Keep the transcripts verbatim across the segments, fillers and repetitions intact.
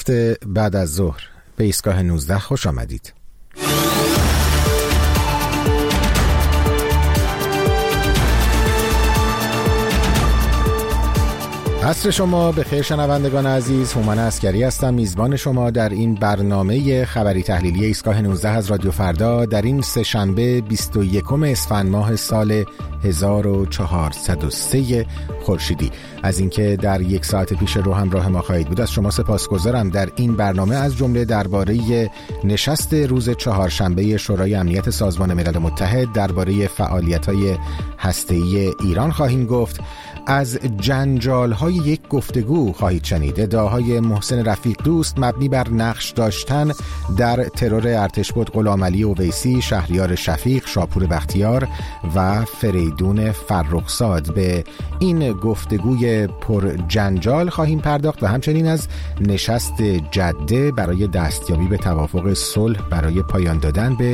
بعد از ظهر به ایستگاه نوزده خوش آمدید. عصر شما به خیر شنوندگان عزیز. هومن عسکری هستم، میزبان شما در این برنامه خبری تحلیلی ایستگاه نوزده از رادیو فردا در این سه شنبه بیست و یکم اسفند ماه سال هزار و چهارصد و سه خورشیدی. از اینکه در یک ساعت پیش رو همراه ما خواهید بود از شما سپاسگزارم. در این برنامه از جمله درباره نشست روز چهارشنبه شورای امنیت سازمان ملل متحد درباره فعالیت‌های هسته‌ای ایران خواهیم گفت. از جنجال‌های یک گفتگو خواهید شنید. ادعاهای محسن رفیق دوست مبنی بر نقش داشتن در ترور ارتشبد غلامعلی اویسی، شهریار شفیق، شاپور بختیار و فریدون فرخزاد. به این گفتگوی پر جنجال خواهیم پرداخت و همچنین از نشست جده برای دستیابی به توافق صلح برای پایان دادن به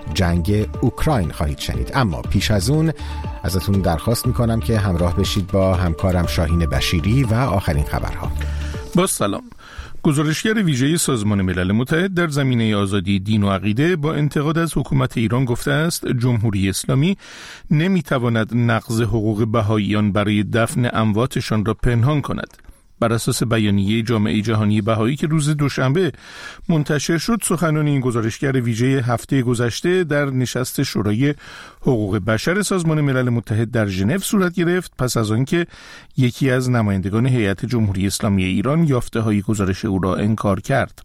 جنگ اوکراین خواهید شنید. اما پیش از اون ازتون درخواست میکنم که همراه بشید با همکارم شاهین بشیری و آخرین خبرها. با سلام. گزارشگر ویژه سازمان ملل متحد در زمینه آزادی دین و عقیده با انتقاد از حکومت ایران گفته است جمهوری اسلامی نمیتواند نقض حقوق بهائیان برای دفن امواتشان را پنهان کند. بر اساس بیانیه جامعه جهانی بهایی که روز دوشنبه منتشر شد، سخنان این گزارشگر ویژه هفته گذشته در نشست شورای حقوق بشر سازمان ملل متحد در ژنو صورت گرفت پس از آنکه یکی از نمایندگان هیئت جمهوری اسلامی ایران یافته‌های گزارش او را انکار کرد.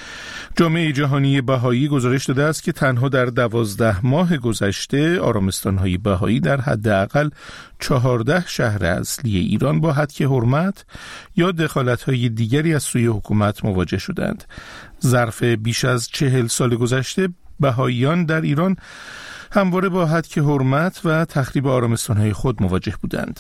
جامعه جهانی بهایی گزارش داده است که تنها در دوازده ماه گذشته آرامستان‌های بهایی در حداقل چهارده شهر اصلی ایران با هتک حرمت یا دخالت‌های دیگری از سوی حکومت مواجه شدند. ظرف بیش از چهل سال گذشته بهاییان در ایران همواره با هتک حرمت و تخریب آرامستان‌های خود مواجه بودند.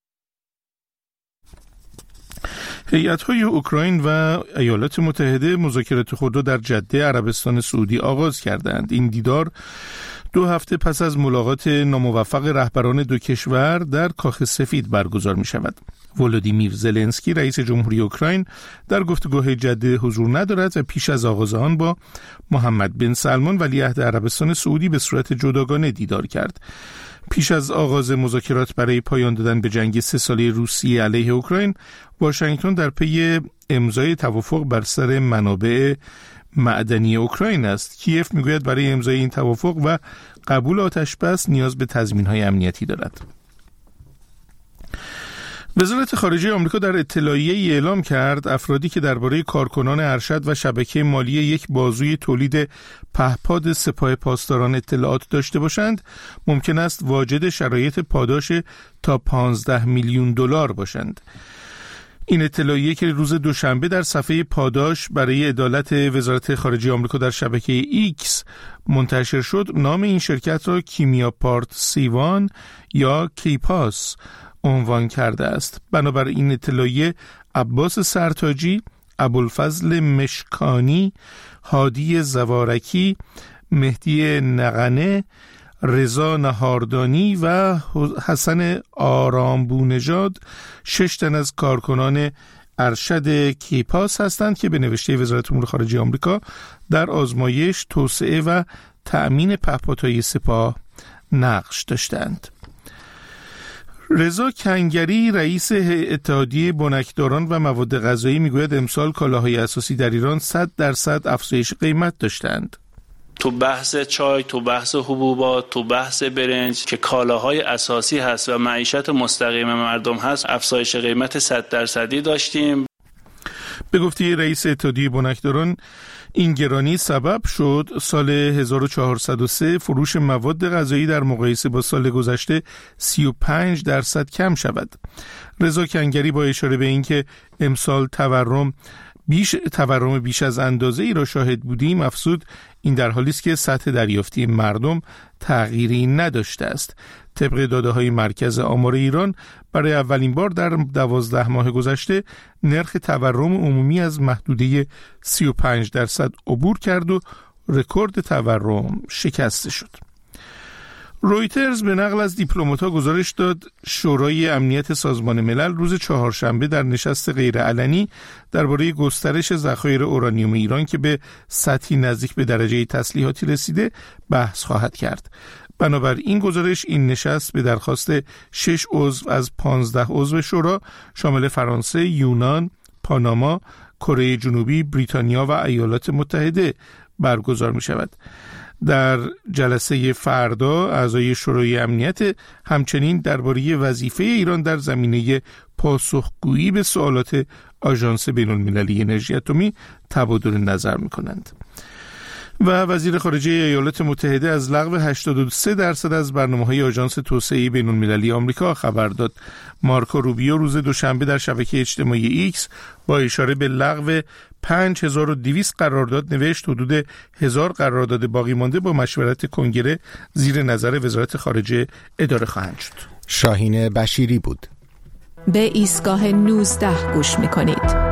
هیئت‌های اوکراین و ایالات متحده مذاکرات خود را در جده عربستان سعودی آغاز کردند. این دیدار دو هفته پس از ملاقات ناموفق رهبران دو کشور در کاخ سفید برگزار می شود. ولودیمیر زلنسکی رئیس جمهوری اوکراین در گفتگوهای جده حضور ندارد و پیش از آغاز آن با محمد بن سلمان ولیعهد عربستان سعودی به صورت جداگانه دیدار کرد. پیش از آغاز مذاکرات برای پایان دادن به جنگ سه ساله روسیه علیه اوکراین، واشنگتن در پی امضای توافق بر سر منابع معدنی اوکراین است. کیف میگوید برای امضای این توافق و قبول آتشبس نیاز به تضمین‌های امنیتی دارد. وزارت خارجه آمریکا در اطلاعیه‌ای اعلام کرد افرادی که درباره کارکنان ارشد و شبکه مالی یک بازوی تولید پهپاد سپاه پاسداران اطلاعات داشته باشند ممکن است واجد شرایط پاداش تا پانزده میلیون دلار باشند. این اطلاعیه که روز دوشنبه در صفحه پاداش برای عدالت وزارت خارجه آمریکا در شبکه ایکس منتشر شد، نام این شرکت را کیمیا پارت سیوان یا کیپاس عنوان کرده است. بنابر این اطلاعیه عباس سرتاجی، ابوالفضل مشکانی، هادی زوارکی، مهدی نغنه، رضا نهاردانی و حسن آرامبونژاد شش تن از کارکنان ارشد کیپاس هستند که به نوشته وزارت امور خارجه آمریکا در آزمایش، توسعه و تأمین پهپادهای سپاه نقش داشتند. رضا کنگری رئیس اتحادیه بنکداران و مواد غذایی میگوید امسال کالاهای اساسی در ایران صد درصد افزایش قیمت داشتند. تو بحث چای، تو بحث حبوبات، تو بحث برنج که کالاهای اساسی هست و معیشت مستقیم مردم هست، افزایش قیمت صد درصدی داشتیم. به گفته رئیس اتحادیه بنکداران، این گرانی سبب شد سال هزار و چهارصد و سه فروش مواد غذایی در مقایسه با سال گذشته سی و پنج درصد کم شود. رضا کنگری با اشاره به اینکه امسال تورم بیش تورم بیش از اندازه ای را شاهد بودیم افزود این در حالی است که سطح دریافتی مردم تغییری نداشته است. طبق داده‌های مرکز آمار ایران برای اولین بار در دوازده ماه گذشته نرخ تورم عمومی از محدوده سی و پنج درصد عبور کرد و رکورد تورم شکسته شد. رویترز به نقل از دیپلمات‌ها گزارش داد شورای امنیت سازمان ملل روز چهارشنبه در نشست غیرعلنی درباره گسترش ذخایر اورانیوم ایران که به سطحی نزدیک به درجه تسلیحاتی رسیده بحث خواهد کرد. بنابر این گزارش این نشست به درخواست شش عضو از پانزده عضو شورا شامل فرانسه، یونان، پاناما، کره جنوبی، بریتانیا و ایالات متحده برگزار می شود. در جلسه فردا اعضای شورای امنیت همچنین درباره وظیفه ایران در زمینه پاسخگویی به سوالات آژانس بین‌المللی انرژی اتمی تبادل نظر می‌کنند. و وزیر خارجه ایالات متحده از لغو هشتاد و سه درصد از برنامه‌های آژانس توسعه بین‌المللی آمریکا خبر داد. مارکو روبیو روز دوشنبه در شبکه اجتماعی ایکس با اشاره به لغو پنج هزار و دویست قرارداد نوشت حدود هزار قرارداد باقی مانده با مشورت کنگره زیر نظر وزارت خارجه اداره خواهند شد. شاهین بشیری بود. به ایستگاه نوزده گوش می‌کنید.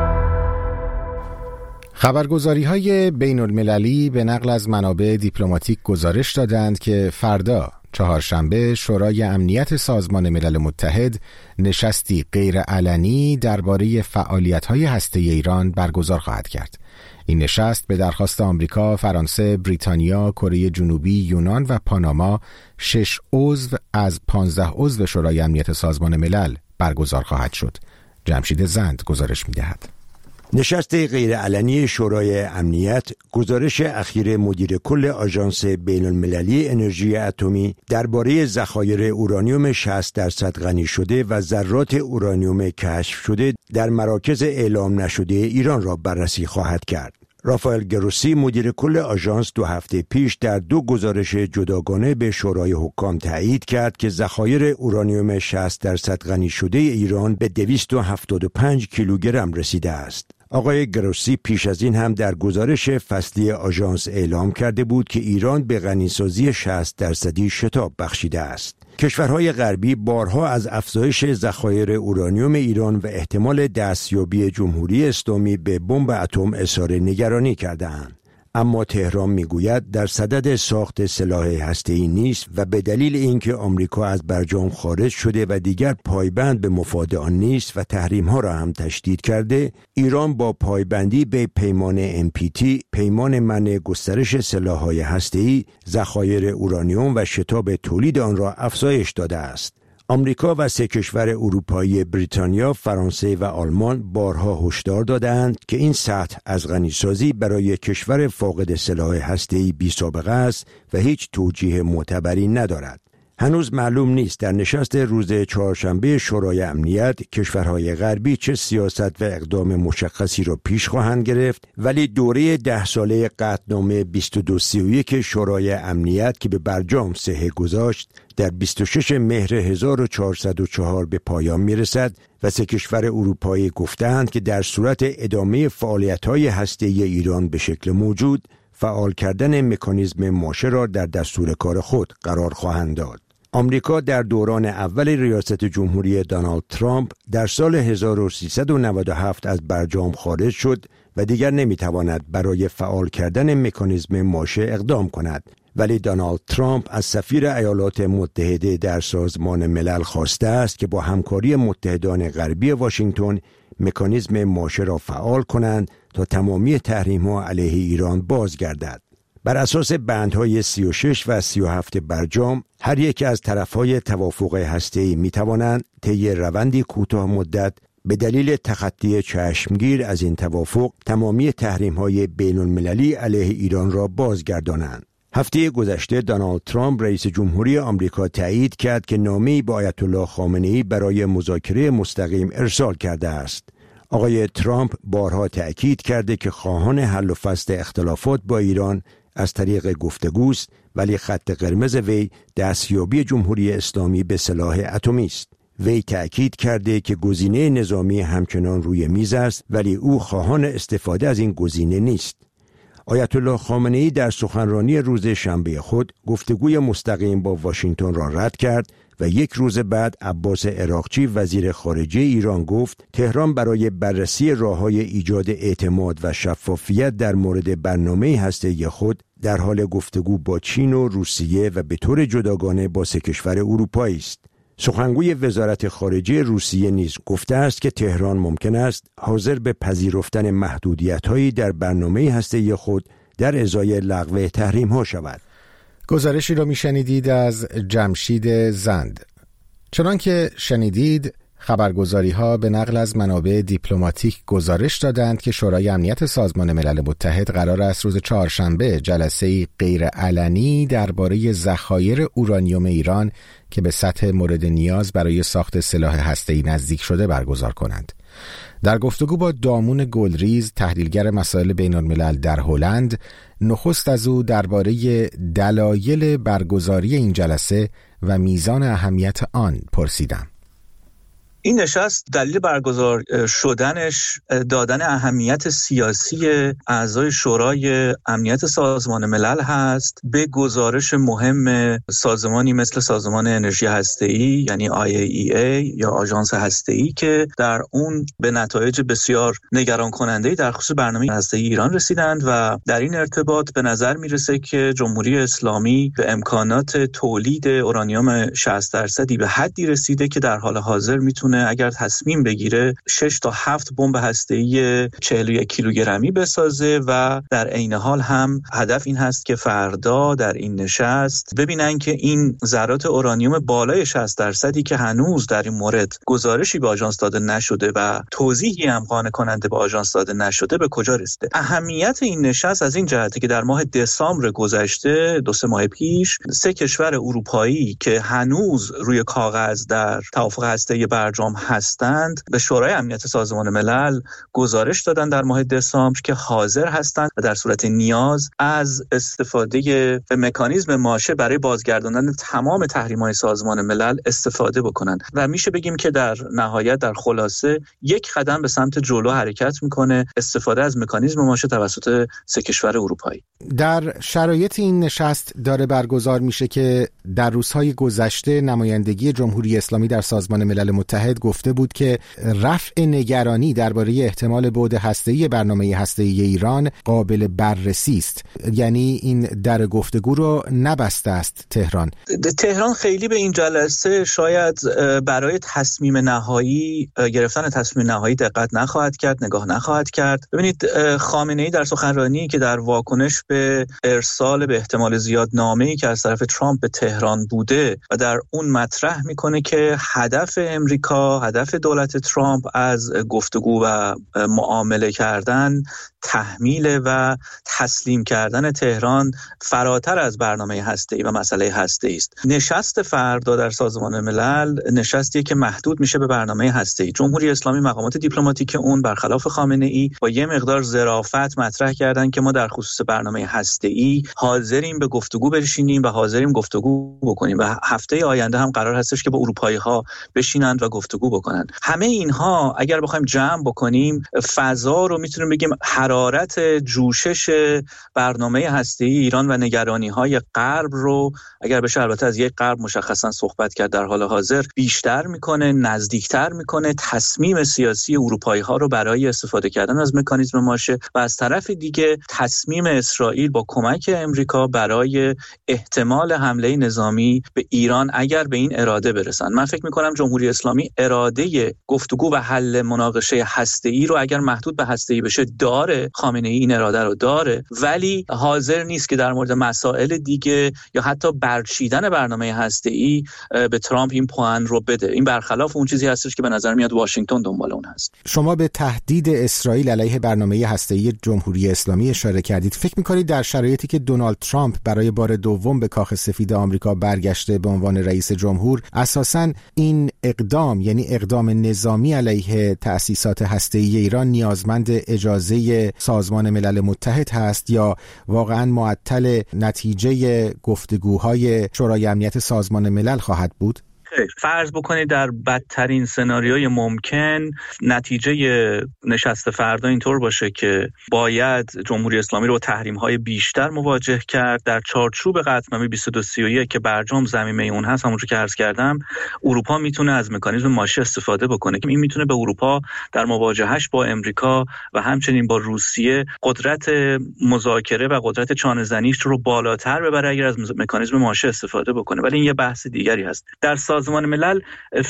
خبرگزاری‌های بین‌المللی به نقل از منابع دیپلماتیک گزارش دادند که فردا چهارشنبه شورای امنیت سازمان ملل متحد نشستی غیرعلنی درباره فعالیت‌های هسته‌ای ایران برگزار خواهد کرد. این نشست به درخواست آمریکا، فرانسه، بریتانیا، کره جنوبی، یونان و پاناما شش عضو از پانزده عضو شورای امنیت سازمان ملل برگزار خواهد شد. جمشید زند گزارش می‌دهد. نشست غیرعلنی شورای امنیت گزارش اخیر مدیر کل آژانس بین‌المللی انرژی اتمی درباره ذخایر اورانیوم شصت درصد غنی شده و ذرات اورانیوم کشف شده در مراکز اعلام نشده ایران را بررسی خواهد کرد. رافائل گروسی مدیر کل آژانس دو هفته پیش در دو گزارش جداگانه به شورای حکام تایید کرد که ذخایر اورانیوم شصت درصد غنی شده ایران به دویست و هفتاد و پنج کیلوگرم رسیده است. آقای گروسی پیش از این هم در گزارش فصلی آژانس اعلام کرده بود که ایران به غنیسازی شصت درصدی شتاب بخشیده است. کشورهای غربی بارها از افزایش ذخایر اورانیوم ایران و احتمال دستیابی جمهوری اسلامی به بمب اتم اظهار نگرانی کرده‌اند. اما تهران میگوید در صدد ساخت سلاح هسته‌ای نیست و به دلیل اینکه آمریکا از برجام خارج شده و دیگر پایبند به مفاد آن نیست و تحریم‌ها را هم تشدید کرده، ایران با پایبندی به پیمان ام پی تی، پیمان منع گسترش سلاح‌های هسته‌ای، ذخایر اورانیوم و شتاب تولید آن را افزایش داده است. آمریکا و سه کشور اروپایی بریتانیا، فرانسه و آلمان بارها هشدار دادند که این سطح از غنیسازی برای کشور فاقد سلاح هسته‌ای بی‌سابقه است و هیچ توجیه معتبری ندارد. هنوز معلوم نیست در نشست روز چهارشنبه شورای امنیت کشورهای غربی چه سیاست و اقدام مشخصی را پیش خواهند گرفت، ولی دوره ده ساله قطعنامه بیست و دو سی و یک شورای امنیت که به برجام صحه گذاشت در بیست و شش مهر هزار و چهارصد و چهار به پایان میرسد و سه کشور اروپایی گفتند که در صورت ادامه فعالیت‌های هسته‌ای ایران به شکل موجود، فعال کردن مکانیزم ماشه را در دستور کار خود قرار خواهند داد. آمریکا در دوران اول ریاست جمهوری دونالد ترامپ در سال هزار و سیصد و نود و هفت از برجام خارج شد و دیگر نمیتواند برای فعال کردن مکانیزم ماشه اقدام کند، ولی دونالد ترامپ از سفیر ایالات متحده در سازمان ملل خواسته است که با همکاری متحدان غربی واشنگتن مکانیزم ماشه را فعال کنند تا تمامی تحریم‌ها علیه ایران بازگردد. بر اساس بندهای سی و شش و سی و هفت برجام، هر یک از طرفهای توافق هسته‌ای می‌توانند طی روندی کوتاه مدت به دلیل تخطی چشمگیر از این توافق تمامی تحریم‌های بین‌المللی علیه ایران را بازگردانند. هفته گذشته دونالد ترامپ رئیس جمهوری آمریکا تایید کرد که نامه‌ای به آیت الله خامنه‌ای برای مذاکره مستقیم ارسال کرده است. آقای ترامپ بارها تأکید کرده که خواهان حل و فصل اختلافات با ایران از طریق گفتگوست، ولی خط قرمز وی دستیابی جمهوری اسلامی به سلاح اتمی است. وی تأکید کرده که گزینه نظامی همچنان روی میز است، ولی او خواهان استفاده از این گزینه نیست. آیت الله خامنه‌ای در سخنرانی روز شنبه خود گفتگوی مستقیم با واشنگتن را رد کرد و یک روز بعد عباس عراقچی وزیر خارجه ایران گفت تهران برای بررسی راه‌های ایجاد اعتماد و شفافیت در مورد برنامه هسته‌ای خود در حال گفتگو با چین و روسیه و به طور جداگانه با سه کشور اروپایی است. سخنگوی وزارت خارجه روسیه نیز گفته است که تهران ممکن است حاضر به پذیرفتن محدودیت‌هایی در برنامه هسته‌ای خود در ازای لغو تحریم‌ها شود. گزارشی را می‌شنیدید از جمشید زند. چنان که شنیدید، خبرگزاری‌ها به نقل از منابع دیپلماتیک گزارش دادند که شورای امنیت سازمان ملل متحد قرار است روز چهارشنبه جلسه‌ای غیرعلنی درباره ذخایر اورانیوم ایران که به سطح مورد نیاز برای ساخت سلاح هسته‌ای نزدیک شده برگزار کنند. در گفتگو با دامون گلریز، تحلیلگر مسائل بین‌الملل در هلند، نخست از او درباره دلایل برگزاری این جلسه و میزان اهمیت آن پرسیدم. این نشست دلیل برگزار شدنش دادن اهمیت سیاسی اعضای شورای امنیت سازمان ملل هست به گزارش مهم سازمانی مثل سازمان انرژی هسته‌ای یعنی آی ای ای ای یا آژانس هسته‌ای که در اون به نتایج بسیار نگران کننده‌ای در خصوص برنامه هسته‌ای ایران رسیدند و در این ارتباط به نظر میرسه که جمهوری اسلامی به امکانات تولید اورانیوم شصت درصدی به حدی رسیده که در حال حاضر میتونه اگر تصمیم بگیره شش تا هفت بمب هسته‌ای چهل و یک کیلوگرمی بسازه و در عین حال هم هدف این هست که فردا در این نشست ببینن که این ذرات اورانیوم بالای شصت درصدی که هنوز در این مورد گزارشی به آژانس داده نشده و توضیحی هم قانع کننده به آژانس داده نشده به کجا رسیده. اهمیت این نشست از این جهته که در ماه دسامبر گذشته دو سه ماه پیش سه کشور اروپایی که هنوز روی کاغذ در توافق هسته‌ای برجام هستند به شورای امنیت سازمان ملل گزارش دادن در ماه دسامبر که حاضر هستند و در صورت نیاز از استفاده مکانیزم ماشه برای بازگرداندن تمام تحریم‌های سازمان ملل استفاده بکنند و میشه بگیم که در نهایت در خلاصه یک قدم به سمت جلو حرکت میکنه استفاده از مکانیزم ماشه توسط سه کشور اروپایی. در شرایط این نشست داره برگزار میشه که در روزهای گذشته نمایندگی جمهوری اسلامی در سازمان ملل متحد گفته بود که رفع نگرانی درباره احتمال بعد هسته‌ای برنامه هسته‌ای ایران قابل بررسی است. یعنی این در گفتگو رو نبسته است تهران. تهران خیلی به این جلسه شاید برای تصمیم نهایی گرفتن تصمیم نهایی دقت نخواهد کرد، نگاه نخواهد کرد. ببینید خامنه‌ای در سخنرانی که در واکنش به ارسال به احتمال زیاد نامه‌ای که از طرف ترامپ به تهران بوده و در اون مطرح میکنه که هدف امریکا، هدف دولت ترامپ از گفتگو و معامله کردن تحمیل و تسلیم کردن تهران فراتر از برنامه هسته‌ای و مسئله هسته‌ای است. نشست فردا در سازمان ملل نشستیه که محدود میشه به برنامه هسته‌ای. جمهوری اسلامی مقامات دیپلماتیک اون برخلاف خامنه‌ای با یه مقدار ظرافت مطرح کردن که ما در خصوص برنامه هسته‌ای حاضریم به گفتگو بشینیم و حاضریم گفتگو بکنیم و هفته آینده هم قرار هستش که با اروپایی‌ها بشینند و گفتگو بکنند. همه اینها اگر بخوایم جمع بکنیم فضا رو میتونیم بگیم حرارت جوشش برنامه هسته‌ای ایران و نگرانی‌های غرب رو اگر بشه البته از یک غرب مشخصا صحبت کرد در حال حاضر بیشتر میکنه، نزدیکتر میکنه تصمیم سیاسی اروپایی‌ها رو برای استفاده کردن از مکانیزم ماشه و از طرف دیگه تصمیم اسرائیل با کمک امریکا برای احتمال حمله نظامی به ایران اگر به این اراده برسن. من فکر میکنم جمهوری اسلامی اراده گفتگو و حل مناقشه هسته‌ای رو اگر محدود به هسته‌ای بشه داره، خامنه‌ای این اراده رو داره، ولی حاضر نیست که در مورد مسائل دیگه یا حتی برچیدن برنامه هسته‌ای به ترامپ این پوان رو بده. این برخلاف اون چیزی هستش که به نظر میاد واشنگتن دنبال اون هست. شما به تهدید اسرائیل علیه برنامه هسته‌ای جمهوری اسلامی اشاره کردید. فکر می‌کنید در شرایطی که دونالد ترامپ برای بار دوم به کاخ سفید آمریکا برگشته به عنوان رئیس جمهور، اساساً این اقدام یعنی اقدام نظامی علیه تأسیسات هسته‌ای ایران نیازمند اجازه سازمان ملل متحد هست یا واقعاً معطل نتیجه گفتگوهای شورای امنیت سازمان ملل خواهد بود؟ خیر، فرض بکنید در بدترین سناریوی ممکن نتیجه نشست فردا اینطور باشه که باید جمهوری اسلامی رو با تحریم‌های بیشتر مواجه کرد در چارچوب قطعنامه بیست و دو سی و یک که برجام ضمیمه اون هست. همونجوری که عرض کردم اروپا میتونه از مکانیزم ماشه استفاده بکنه که این میتونه به اروپا در مواجهش با امریکا و همچنین با روسیه قدرت مذاکره و قدرت چانه‌زنیش رو بالاتر ببره اگر از مکانیزم ماشه استفاده بکنه. ولی این یه بحث دیگری هست. در سازمان ملل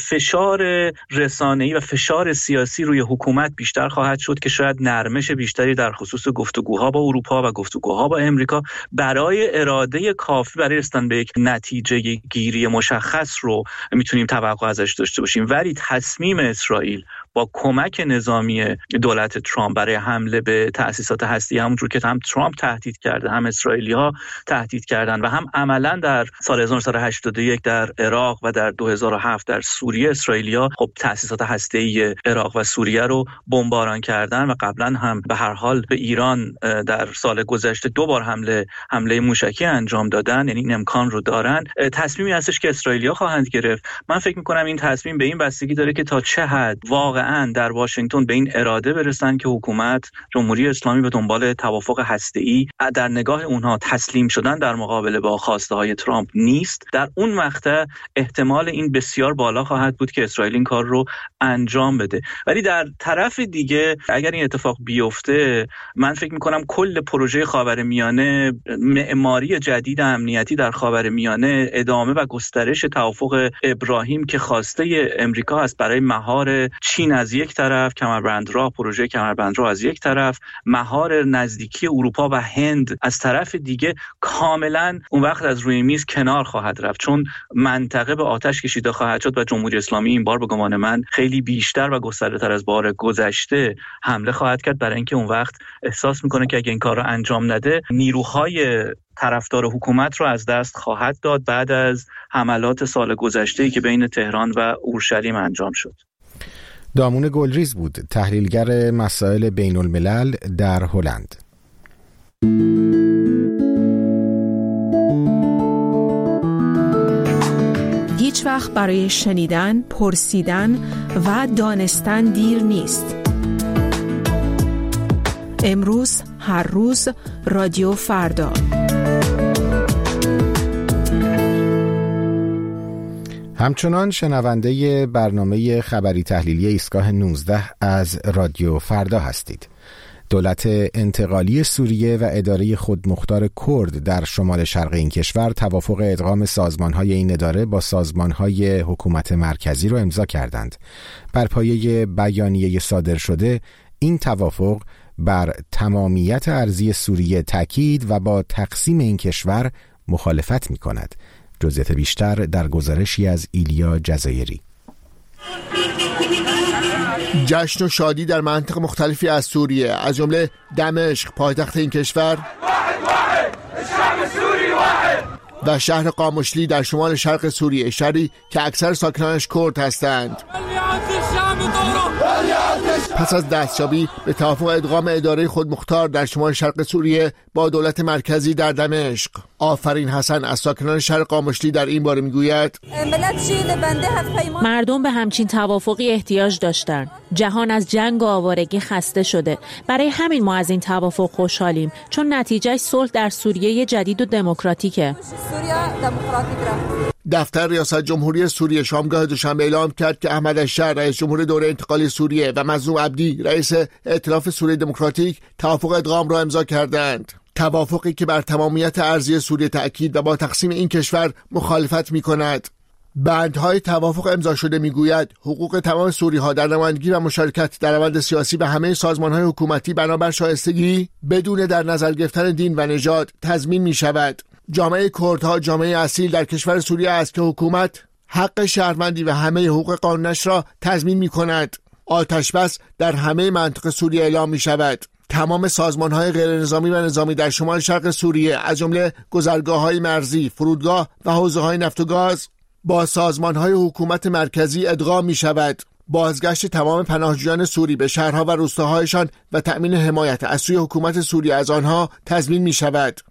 فشار رسانه‌ای و فشار سیاسی روی حکومت بیشتر خواهد شد که شاید نرمش بیشتری در خصوص گفتگوها با اروپا و گفتگوها با امریکا برای اراده کافی برای رسیدن به یک نتیجه گیری مشخص رو میتونیم توقع ازش داشته باشیم. ولی تصمیم اسرائیل با کمک نظامی دولت ترامپ برای حمله به تأسیسات هسته‌ای، همونجور که هم ترامپ تهدید کرده، هم اسرائیلی‌ها تهدید کردن و هم عملاً در سال هزار و نهصد و هشتاد و یک در عراق و در دو هزار و هفت در سوریه اسرائیلی‌ها خب تأسیسات هسته‌ای عراق و سوریه رو بمباران کردن و قبلا هم به هر حال به ایران در سال گذشته دو بار حمله حمله موشکی انجام دادن، یعنی این امکان رو دارن. تصمیمی هستش که اسرائیلی‌ها خواهند گرفت. من فکر می‌کنم این تصمیم به این بستگی داره که تا چه حد واقعاً در واشنگتن به این اراده برسن که حکومت جمهوری اسلامی به دنبال توافق هسته‌ای در نگاه اونها تسلیم شدن در مقابله با خواسته‌های ترامپ نیست. در اون مقطع احتمال این بسیار بالا خواهد بود که اسرائیل این کار رو انجام بده. ولی در طرف دیگه اگر این اتفاق بیفته، من فکر می‌کنم کل پروژه خاورمیانه، معماری جدید امنیتی در خاورمیانه، ادامه و گسترش توافق ابراهیم که خواسته امریکا است برای مهار چین از یک طرف، کمربندراه، پروژه کمربندراه از یک طرف، مهار نزدیکی اروپا و هند از طرف دیگه، کاملا اون وقت از روی میز کنار خواهد رفت، چون منطقه به آتش کشیده خواهد شد و جمهوری اسلامی این بار به گمان من خیلی بیشتر و گسترده‌تر از بار گذشته حمله خواهد کرد، برای اینکه اون وقت احساس میکنه که اگه این کار رو انجام نده نیروهای طرفدار حکومت رو از دست خواهد داد بعد از حملات سال گذشته‌ای که بین تهران و اورشلیم انجام شد. دامون گلریز بود، تحلیلگر مسائل بین الملل در هلند. هیچ وقت برای شنیدن، پرسیدن و دانستن دیر نیست. امروز، هر روز، رادیو فردا. همچنان شنونده برنامه خبری تحلیلی ایستگاه نوزده از رادیو فردا هستید. دولت انتقالی سوریه و اداره خودمختار کرد در شمال شرق این کشور توافق ادغام سازمان‌های این اداره با سازمان‌های حکومت مرکزی را امضا کردند. بر پایه بیانیه صادر شده، این توافق بر تمامیت ارضی سوریه تاکید و با تقسیم این کشور مخالفت می‌کند. جزئیات بیشتر در گزارشی از ایلیا جزایری. جشن و شادی در مناطق مختلفی از سوریه، از جمله دمشق پایتخت این کشور و شهر قامشلی در شمال شرق سوریه، شهری که اکثر ساکنانش کرد هستند. پس از دستیابی به توافق ادغام اداره خودمختار در شمال شرق سوریه با دولت مرکزی در دمشق، آفرین حسن از ساکنان شهر قامشلی در این باره میگوید مردم به همچین توافقی احتیاج داشتند. جهان از جنگ و آوارگی خسته شده. برای همین ما از این توافق خوشحالیم، چون نتیجه صلح در سوریه جدید و دموکراتیکه. دفتر ریاست جمهوری سوریه شامگاه دوشنبه اعلام کرد که احمد الشر رئیس جمهور دوره انتقالی سوریه و مظلوم عبدی رئیس ائتلاف سوریه دموکراتیک توافق ادغام را امضا کردند. توافقی که بر تمامیت ارضی سوریه تأکید و با تقسیم این کشور مخالفت می‌کند. بندهای توافق امضا شده میگوید حقوق تمام سوری‌ها در نمایندگی و مشارکت در روند سیاسی به همه سازمان‌های حکومتی بنابر شایستگی بدون در نظر گرفتن دین و نژاد تضمین می‌شود. جامعه کردها جامعه اصیل در کشور سوریه است که حکومت حق شهروندی و همه حقوق قانونش را تضمین می‌کند. آتش بس در همه منطقه سوریه اعلام می‌شود. تمام سازمان‌های غیرنظامی و نظامی در شمال شرق سوریه، از جمله گذرگاه‌های مرزی، فرودگاه و حوزه‌های نفت و گاز، با سازمان‌های حکومت مرکزی ادغام می‌شود. بازگشت تمام پناهجویان سوری به شهرها و روستاهایشان و تأمین حمایت از سوی حکومت سوریه از آنها تضمین می‌شود.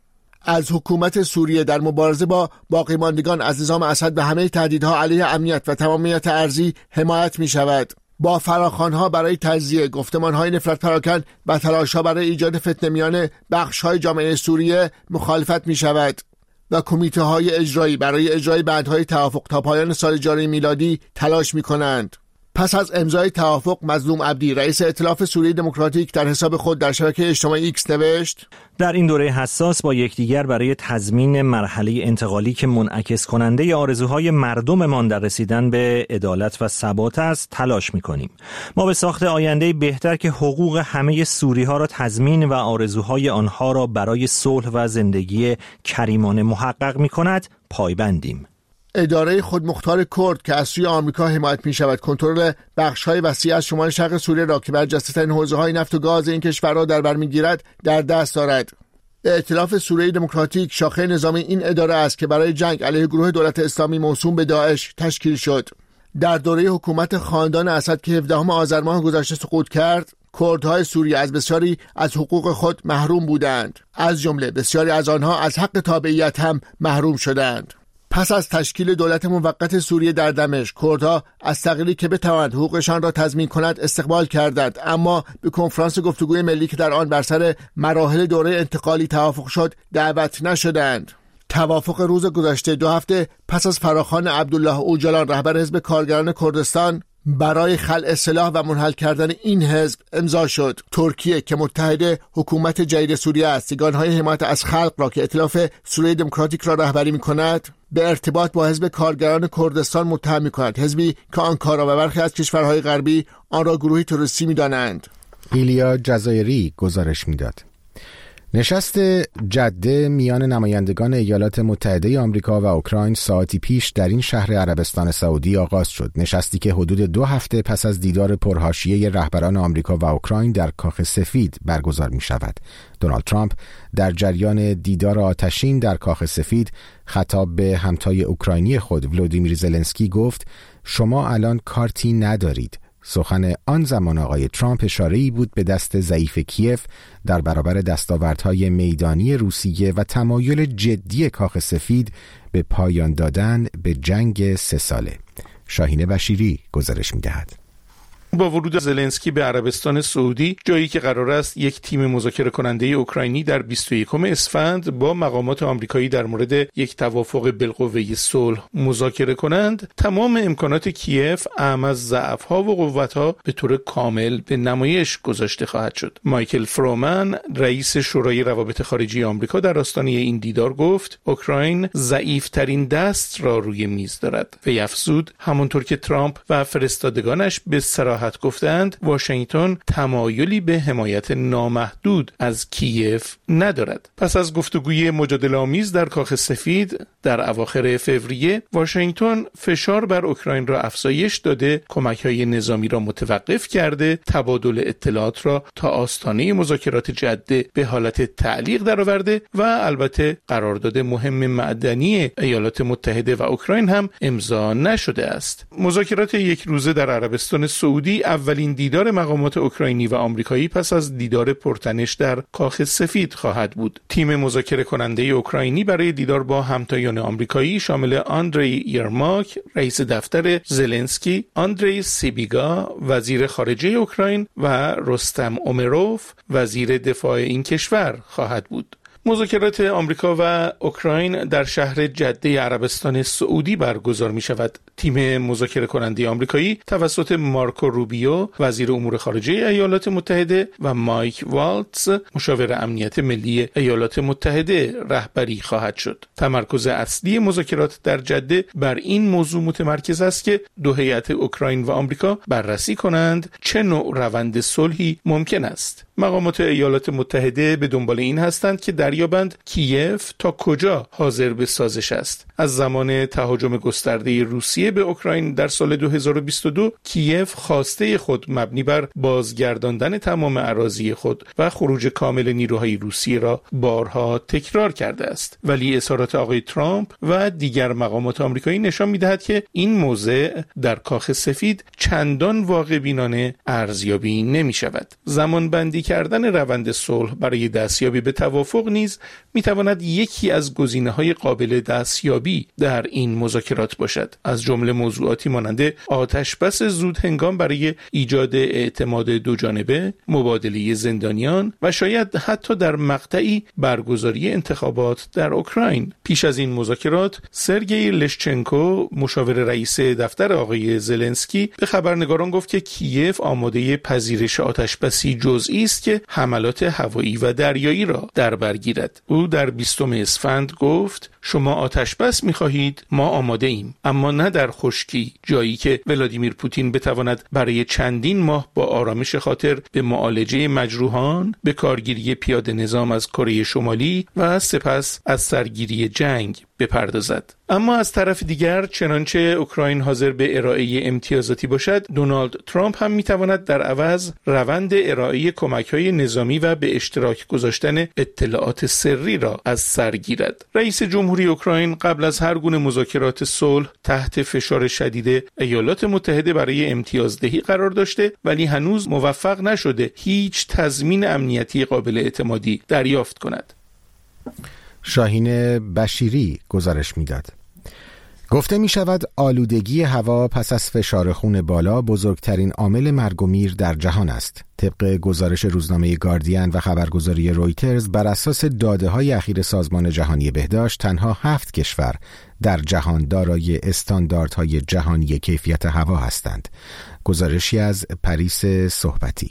از حکومت سوریه در مبارزه با باقی ماندگان از نظام اسد به همه تهدیدها علیه امنیت و تمامیت ارضی حمایت می شود. با فراخوان‌ها برای تجزیه، گفتمان‌های نفرت پراکن و تلاش‌ها برای ایجاد فتنه میان بخش‌های جامعه سوریه مخالفت می شود و کمیته‌های اجرایی برای اجرای بندهای توافق تا پایان سال جاری میلادی تلاش می کنند. پس از امضای توافق، مظلوم عبدی رئیس ائتلاف سوریه دموکراتیک در حساب خود در شبکه اجتماعی ایکس نوشت: در این دوره حساس با یکدیگر برای تضمین مرحله انتقالی که منعکس کننده آرزوهای مردممان در رسیدن به عدالت و ثبات است تلاش می‌کنیم. ما به ساخت آینده‌ای بهتر که حقوق همه سوری‌ها را تضمین و آرزوهای آنها را برای صلح و زندگی کریمانه محقق می‌کند پایبندیم. اداره خودمختار کرد که از سوی آمریکا حمایت می شود کنترل بخش‌های وسیع از شمال شرق سوریه را که برجسته‌ترین حوزه‌های نفت و گاز این کشور را در بر می‌گیرد در دست دارد. ائتلاف سوریه دموکراتیک شاخه نظامی این اداره است که برای جنگ علیه گروه دولت اسلامی موسوم به داعش تشکیل شد. در دوره حکومت خاندان اسد که هفدهم آذر ماه گذشته سقوط کرد، کردهای سوریه از بسیاری از حقوق خود محروم بودند. از جمله بسیاری از آنها از حق تابعیت هم محروم شدند. پس از تشکیل دولت موقت سوریه در دمشق، کردها از تغییری که بتوانند حقوقشان را تضمین کند استقبال کردند، اما به کنفرانس گفتگوی ملی که در آن بر سر مراحل دوره انتقالی توافق شد دعوت نشدند. توافق روز گذشته دو هفته پس از فراخوان عبدالله اوجلان رهبر حزب کارگران کردستان برای خلع سلاح و منحل کردن این حزب امضا شد. ترکیه که متحد حکومت جدید سوریه است، سیگان‌های حمایت از خلق را که ائتلاف سوریه دموکراتیک را رهبری می‌کند به ارتباط با حزب کارگران کردستان متهم می‌کند، حزبی که آنکارا و برخی از کشورهای غربی آن را گروهی تروریستی می‌دانند. ایلیا جزایری گزارش می‌داد. نشست جده میان نمایندگان ایالات متحده آمریکا و اوکراین ساعتی پیش در این شهر عربستان سعودی آغاز شد. نشستی که حدود دو هفته پس از دیدار پرحاشیه رهبران آمریکا و اوکراین در کاخ سفید برگزار می شود. دونالد ترامپ در جریان دیدار آتشین در کاخ سفید خطاب به همتای اوکراینی خود ولودیمیر زلنسکی گفت: شما الان کارتی ندارید. سخن آن زمان آقای ترامپ اشاره‌ای بود به دست ضعیف کیف در برابر دستاوردهای میدانی روسیه و تمایل جدی کاخ سفید به پایان دادن به جنگ سه ساله. شاهین بشیری گزارش می‌دهد. با ورود زلنسکی به عربستان سعودی، جایی که قرار است یک تیم مذاکره کننده اوکراینی در بیست و یکم اسفند با مقامات آمریکایی در مورد یک توافق بالقوه صلح مذاکره کنند، تمام امکانات کیف اعم از ضعف‌ها و قوت‌ها به طور کامل به نمایش گذاشته خواهد شد. مایکل فرومن، رئیس شورای روابط خارجی آمریکا، در آستانه این دیدار گفت: اوکراین ضعیف‌ترین دست را روی میز دارد. و افزود: همانطور که ترامپ و فرستادگانش به صراحت گفتند، واشنگتن تمایلی به حمایت نامحدود از کیف ندارد. پس از گفتگوی مجادله‌آمیز در کاخ سفید در اواخر فوریه، واشنگتن فشار بر اوکراین را افزایش داده، کمک‌های نظامی را متوقف کرده، تبادل اطلاعات را تا آستانه مذاکرات جده به حالت تعلیق درآورده و البته قرارداد مهم معدنی ایالات متحده و اوکراین هم امضا نشده است. مذاکرات یک روزه در عربستان سعودی اولین دیدار مقامات اوکراینی و آمریکایی پس از دیدار پرتنش در کاخ سفید خواهد بود. تیم مذاکره کننده اوکراینی برای دیدار با همتایان آمریکایی شامل آندری یرماک، رئیس دفتر زلنسکی، آندری سیبیگا، وزیر خارجه اوکراین و رستم اومروف، وزیر دفاع این کشور خواهد بود. مذاکرات آمریکا و اوکراین در شهر جده عربستان سعودی برگزار می شود. تیم مذاکره کننده آمریکایی توسط مارکو روبیو، وزیر امور خارجه ایالات متحده، و مایک والتز، مشاور امنیت ملی ایالات متحده رهبری خواهد شد. تمرکز اصلی مذاکرات در جده بر این موضوع متمرکز است که دو هیئت اوکراین و آمریکا بررسی کنند چه نوع روند صلحی ممکن است. مقامات ایالات متحده به دنبال این هستند که دریابند کیف تا کجا حاضر به سازش است. از زمان تهاجم گسترده روسیه به اوکراین در سال دو هزار و بیست و دو، کیف خواسته خود مبنی بر بازگرداندن تمام اراضی خود و خروج کامل نیروهای روسیه را بارها تکرار کرده است. ولی اظهارات آقای ترامپ و دیگر مقامات آمریکایی نشان می‌دهد که این موضع در کاخ سفید چندان واقع بینانه ارزیابی نمی‌شود. زمانبندی کردن روند صلح برای دستیابی به توافق نیز میتواند یکی از گزینه‌های قابل دستیابی در این مذاکرات باشد، از جمله موضوعاتی مانند آتشبس زود هنگام برای ایجاد اعتماد دوجانبه، مبادله زندانیان و شاید حتی در مقطعی برگزاری انتخابات در اوکراین. پیش از این مذاکرات سرگئی لشچنکو، مشاور رئیس دفتر آقای زلنسکی، به خبرنگاران گفت که کیف آماده پذیرش آتشبسی جزئی است که حملات هوایی و دریایی را در بر گیرد. او در بیستم اسفند گفت شما آتشبس می‌خواهید، ما آماده ایم، اما نه در خشکی، جایی که ولادیمیر پوتین بتواند برای چندین ماه با آرامش خاطر به معالجه مجروحان، به کارگیری پیاده نظام از کره شمالی و سپس از سرگیری جنگ بپردازد. اما از طرف دیگر چنانچه اوکراین حاضر به ارائه امتیازاتی باشد، دونالد ترامپ هم میتواند در عوض روند ارائه کمک‌های نظامی و به اشتراک گذاشتن اطلاعات سری را از سر گیرد. رئیس جمهوری اوکراین قبل از هر گونه مذاکرات صلح تحت فشار شدید ایالات متحده برای امتیازدهی قرار داشته، ولی هنوز موفق نشده هیچ تضمین امنیتی قابل اعتمادی دریافت کند. شاهین بشیری گزارش میداد. گفته می شود آلودگی هوا پس از فشار خون بالا بزرگترین عامل مرگ و میر در جهان است. طبق گزارش روزنامه گاردین و خبرگزاری رویترز، بر اساس داده‌های اخیر سازمان جهانی بهداشت، تنها هفت کشور در جهان دارای استانداردهای جهانی کیفیت هوا هستند. گزارشی از پریس صحبتی.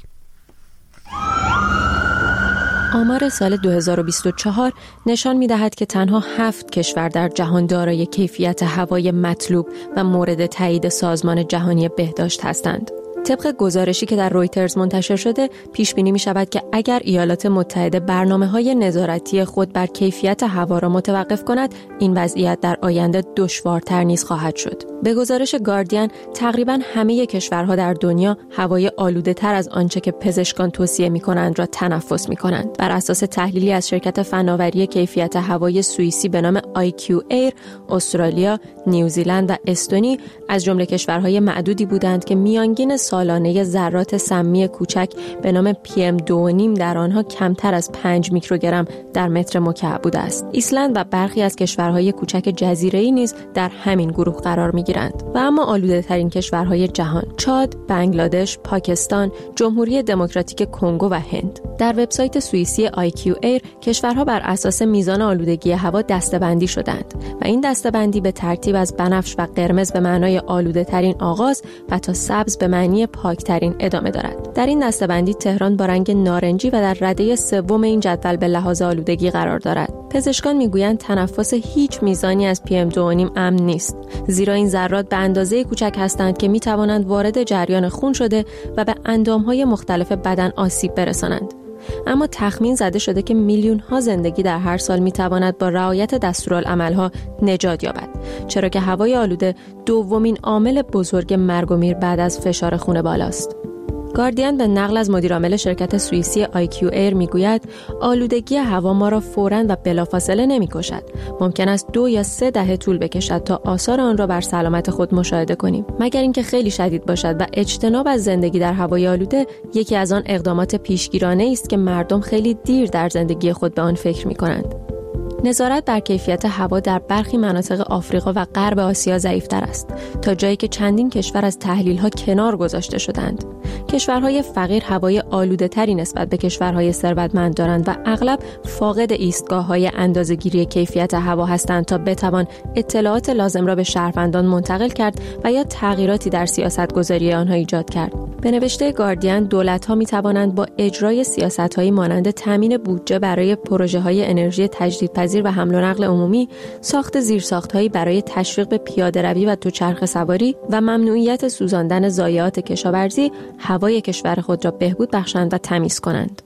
آمار سال دو هزار و بیست و چهار نشان می‌دهد که تنها هفت کشور در جهان دارای کیفیت هوای مطلوب و مورد تایید سازمان جهانی بهداشت هستند. طبق گزارشی که در رویترز منتشر شده، پیش بینی می شود که اگر ایالات متحده برنامه‌های نظارتی خود بر کیفیت هوا را متوقف کند، این وضعیت در آینده دشوارتر نیز خواهد شد. به گزارش گاردین، تقریباً همه کشورها در دنیا هوای آلوده‌تر از آنچه که پزشکان توصیه می‌کنند را تنفس می‌کنند. بر اساس تحلیلی از شرکت فناوری کیفیت هوای سوئیسی به نام آی کیو ایر، استرالیا، نیوزیلند و استونی از جمله کشورهای معدودی بودند که میانگین سالانه ذرات سمی کوچک به نام پی ام دو و نیم در آنها کمتر از پنج میکروگرم در متر مکعب بوده است. ایسلند و برخی از کشورهای کوچک جزیره‌ای نیز در همین گروه قرار می‌گیرند. و اما آلوده‌ترین کشورهای جهان: چاد، بنگلادش، پاکستان، جمهوری دموکراتیک کنگو و هند. در وبسایت سوئیسی آی کیو ایر، کشورها بر اساس میزان آلودگی هوا دسته‌بندی شدند و این دسته‌بندی به ترتیب از بنفش و قرمز به معنای آلوده‌ترین آغاز و تا سبز به معنی پاکترین ادامه دارد. در این دسته‌بندی تهران با رنگ نارنجی و در رده سوم این جدول به لحاظ آلودگی قرار دارد. پزشکان میگویند تنفس هیچ میزانی از پی ام دو و نیم امن نیست، زیرا این ذرات به اندازه کوچک هستند که میتوانند وارد جریان خون شده و به اندامهای مختلف بدن آسیب برسانند. اما تخمین زده شده که میلیون ها زندگی در هر سال میتواند با رعایت دستورالعمل‌ها نجات یابد، چرا که هوای آلوده دومین عامل بزرگ مرگ و میر بعد از فشار خون بالاست. گاردین به نقل از مدیرعامل شرکت سوئیسی آی کیو ایر میگوید آلودگی هوا ما را فوراً و بلافاصله نمی‌کشد. ممکن است دو یا سه دهه طول بکشد تا آثار آن را بر سلامت خود مشاهده کنیم، مگر اینکه خیلی شدید باشد و اجتناب از زندگی در هوای آلوده یکی از آن اقدامات پیشگیرانه است که مردم خیلی دیر در زندگی خود به آن فکر می‌کنند. نظارت بر کیفیت هوا در برخی مناطق آفریقا و غرب آسیا ضعیف‌تر است، تا جایی که چندین کشور از تحلیل‌ها کنار گذاشته شدند. کشورهای فقیر هوای آلوده‌تری نسبت به کشورهای ثروتمند دارند و اغلب فاقد ایستگاه‌های اندازه‌گیری کیفیت هوا هستند تا بتوان اطلاعات لازم را به شهروندان منتقل کرد و یا تغییراتی در سیاست‌گذاری آنها ایجاد کرد. به نوشته گاردین، دولت‌ها می‌توانند با اجرای سیاست‌هایی مانند تامین بودجه برای پروژه‌های انرژی تجدیدپذیر و حمل و نقل عمومی، ساخت زیرساخت‌هایی برای تشویق به پیاده‌روی و دوچرخه سواری و ممنوعیت سوزاندن ضایعات کشاورزی، هوای کشور خود را بهبود بخشند و تمیز کنند.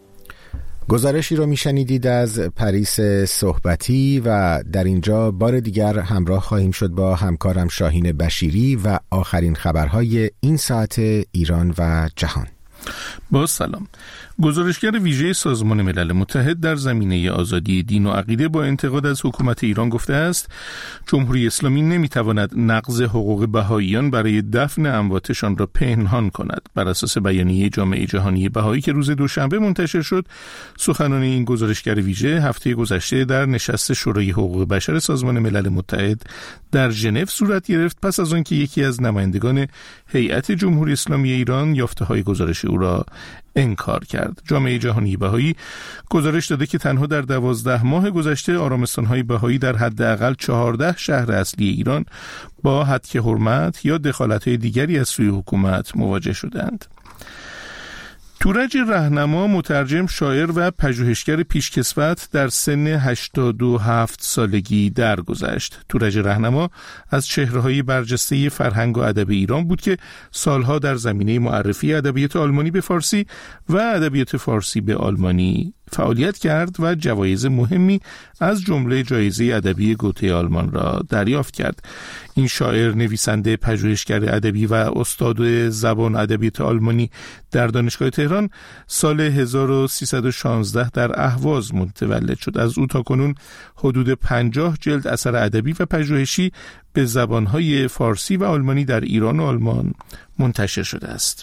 گزارشی رو میشنیدید از پریس صحبتی و در اینجا بار دیگر همراه خواهیم شد با همکارم شاهین بشیری و آخرین خبرهای این ساعت ایران و جهان. با سلام. گزارشگر ویژه سازمان ملل متحد در زمینه آزادی دین و عقیده با انتقاد از حکومت ایران گفته است جمهوری اسلامی نمیتواند نقض حقوق بهائیان برای دفن امواتشان را پنهان کند. بر اساس بیانیه جامعه جهانی بهایی که روز دوشنبه منتشر شد، سخنان این گزارشگر ویژه هفته گذشته در نشست شورای حقوق بشر سازمان ملل متحد در ژنو صورت گرفت، پس از آنکه یکی از نمایندگان هیئت جمهوری اسلامی ایران یافته‌های گزارش او را انکار کرد. جامعه جهانی بهایی گزارش داده که تنها در دوازده ماه گذشته آرامستان‌های بهایی در حداقل چهارده شهر اصلی ایران با هتک حرمت یا دخالت‌های دیگری از سوی حکومت مواجه شدند. تورج رهنما، مترجم، شاعر و پژوهشگر پیشکسوت در سن هشتاد و هفت سالگی درگذشت. تورج رهنما از چهره‌های برجسته فرهنگ و ادب ایران بود که سالها در زمینه معرفی ادبیات آلمانی به فارسی و ادبیات فارسی به آلمانی فعالیت کرد و جوایز مهمی از جمله جایزه ادبی گوته آلمان را دریافت کرد. این شاعر، نویسنده، پژوهشگر ادبی و استاد زبان ادبیات آلمانی در دانشگاه تهران سال هزار و سیصد و شانزده در اهواز متولد شد. از او تاکنون حدود پنجاه جلد اثر ادبی و پژوهشی به زبانهای فارسی و آلمانی در ایران و آلمان منتشر شده است.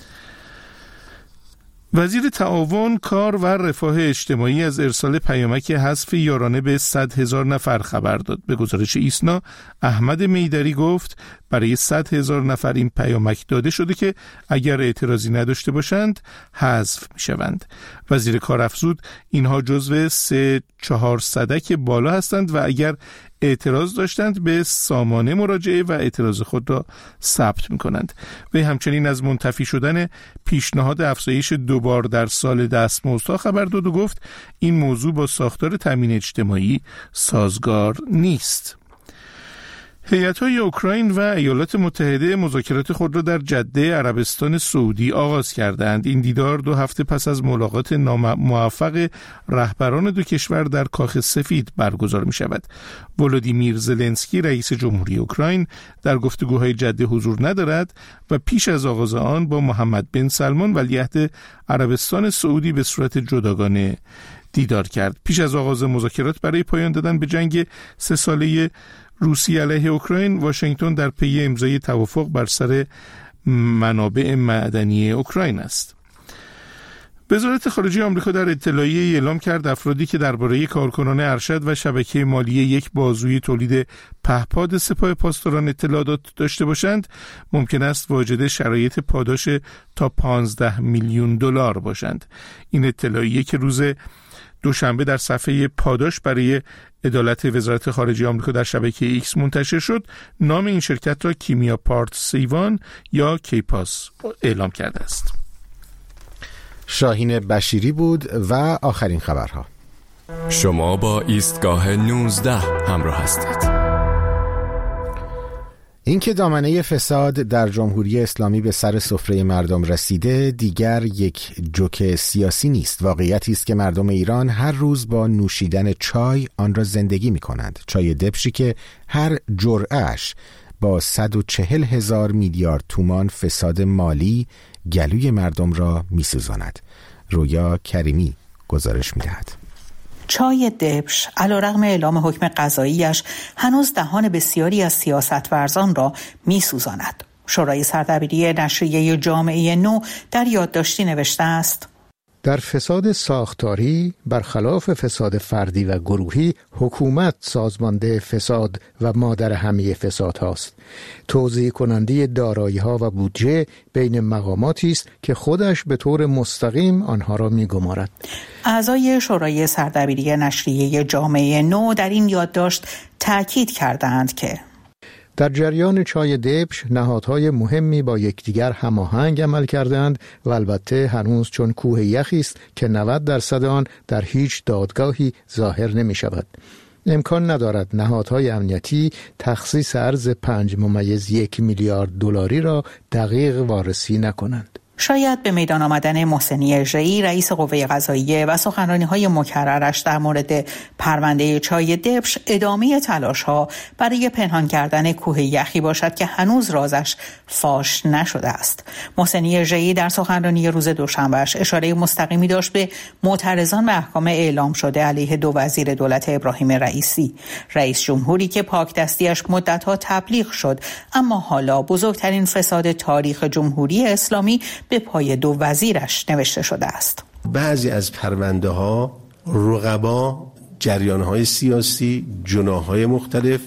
وزیر تعاون، کار و رفاه اجتماعی از ارسال پیامک حذف یارانه به صد هزار نفر خبر داد. به گزارش ایسنا، احمد میدری گفت برای صد هزار نفر این پیامک داده شده که اگر اعتراضی نداشته باشند حذف می شوند. وزیر کار افزود اینها جزو سه چهار صدک بالا هستند و اگر اعتراض داشتند به سامانه مراجعه و اعتراض خود را ثبت می کنند. و همچنین از منتفی شدن پیشنهاد افزایش دوبار در سال دستمزدها خبر داد و گفت این موضوع با ساختار تامین اجتماعی سازگار نیست. هیئت‌های اوکراین و ایالات متحده مذاکرات خود را در جده عربستان سعودی آغاز کردند. این دیدار دو هفته پس از ملاقات ناموفق رهبران دو کشور در کاخ سفید برگزار می شود. ولودیمیر زلنسکی رئیس جمهوری اوکراین در گفتگوهای جده حضور ندارد و پیش از آغاز آن با محمد بن سلمان ولیعهد عربستان سعودی به صورت جداگانه دیدار کرد. پیش از آغاز مذاکرات برای پایان دادن به جنگ سه ساله روسیه علیه اوکراین، واشنگتن در پی امضای توافق بر سر منابع معدنی اوکراین است. وزارت خارجه آمریکا در اطلاعیه‌ای اعلام کرد افرادی که درباره کارکنان ارشد و شبکه مالی یک بازوی تولید پهپاد سپاه پاسداران اطلاعات داشته باشند ممکن است واجد شرایط پاداش تا پانزده میلیون دلار باشند. این اطلاعیه که روز دوشنبه در صفحه پاداش برای عدالت وزارت خارجه آمریکا در شبکه ایکس منتشر شد، نام این شرکت را کیمیا پارت سیوان یا کیپاس اعلام کرده است. شاهین بشیری بود و آخرین خبرها. شما با ایستگاه نوزده همراه هستید. اینکه دامنه فساد در جمهوری اسلامی به سر سفره مردم رسیده دیگر یک جوک سیاسی نیست. واقعیتی است که مردم ایران هر روز با نوشیدن چای آن را زندگی می کنند. چای دبشی که هر جرعه‌اش با صد و چهل هزار میلیارد تومان فساد مالی گلوی مردم را می سوزاند. رویا کریمی گزارش می دهد. چای دبش علیرغم اعلام حکم قضاییش هنوز دهان بسیاری از سیاستورزان را می‌سوزاند. شورای سردبیری نشریه جامعه نو در یادداشتی نوشته است: در فساد ساختاری برخلاف فساد فردی و گروهی، حکومت سازمانده فساد و مادر همه فساد هاست. توزیع کننده دارایی ها و بودجه بین مقاماتی است که خودش به طور مستقیم آنها را می گمارد. اعضای شورای سردبیری نشریه جامعه نو در این یادداشت تأکید کردند که در جریان چای دبش نهادهای مهمی با یکدیگر هماهنگ عمل کردند و البته هنوز چون کوه یخی است که نود درصد آن در هیچ دادگاهی ظاهر نمی شود. امکان ندارد نهادهای امنیتی تخصیص ارز پنج ممیز یک میلیارد دلاری را دقیق وارسی نکنند. شاید به میدان آمدن محسنی اژه‌ای رئیس قوه قضاییه و سخنرانی‌های مکررش در مورد پرونده چای دبش ادامه تلاش‌ها برای پنهان کردن کوه یخی باشد که هنوز رازش فاش نشده است. محسنی اژه‌ای در سخنرانی روز دوشنبهش اشاره مستقیمی داشت به معترضان به احکام اعلام شده علیه دو وزیر دولت ابراهیم رئیسی، رئیس جمهوری که پاک دستیش مدت‌ها تبلیغ شد، اما حالا بزرگترین فساد تاریخ جمهوری اسلامی به پای دو وزیرش نوشته شده است. بعضی از پرونده ها رقبا، جریان های سیاسی، جناح های مختلف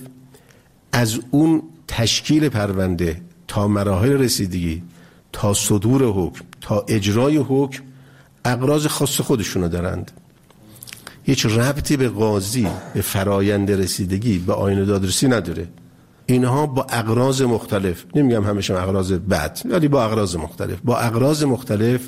از اون تشکیل پرونده تا مراحل رسیدگی تا صدور حکم تا اجرای حکم اغراض خاص خودشونو دارند. هیچ ربطی به قاضی، به فرایند رسیدگی، به آیین دادرسی نداره. اینها با اغراض مختلف، نمیگم همشون اغراض بد، ولی با اغراض مختلف با اغراض مختلف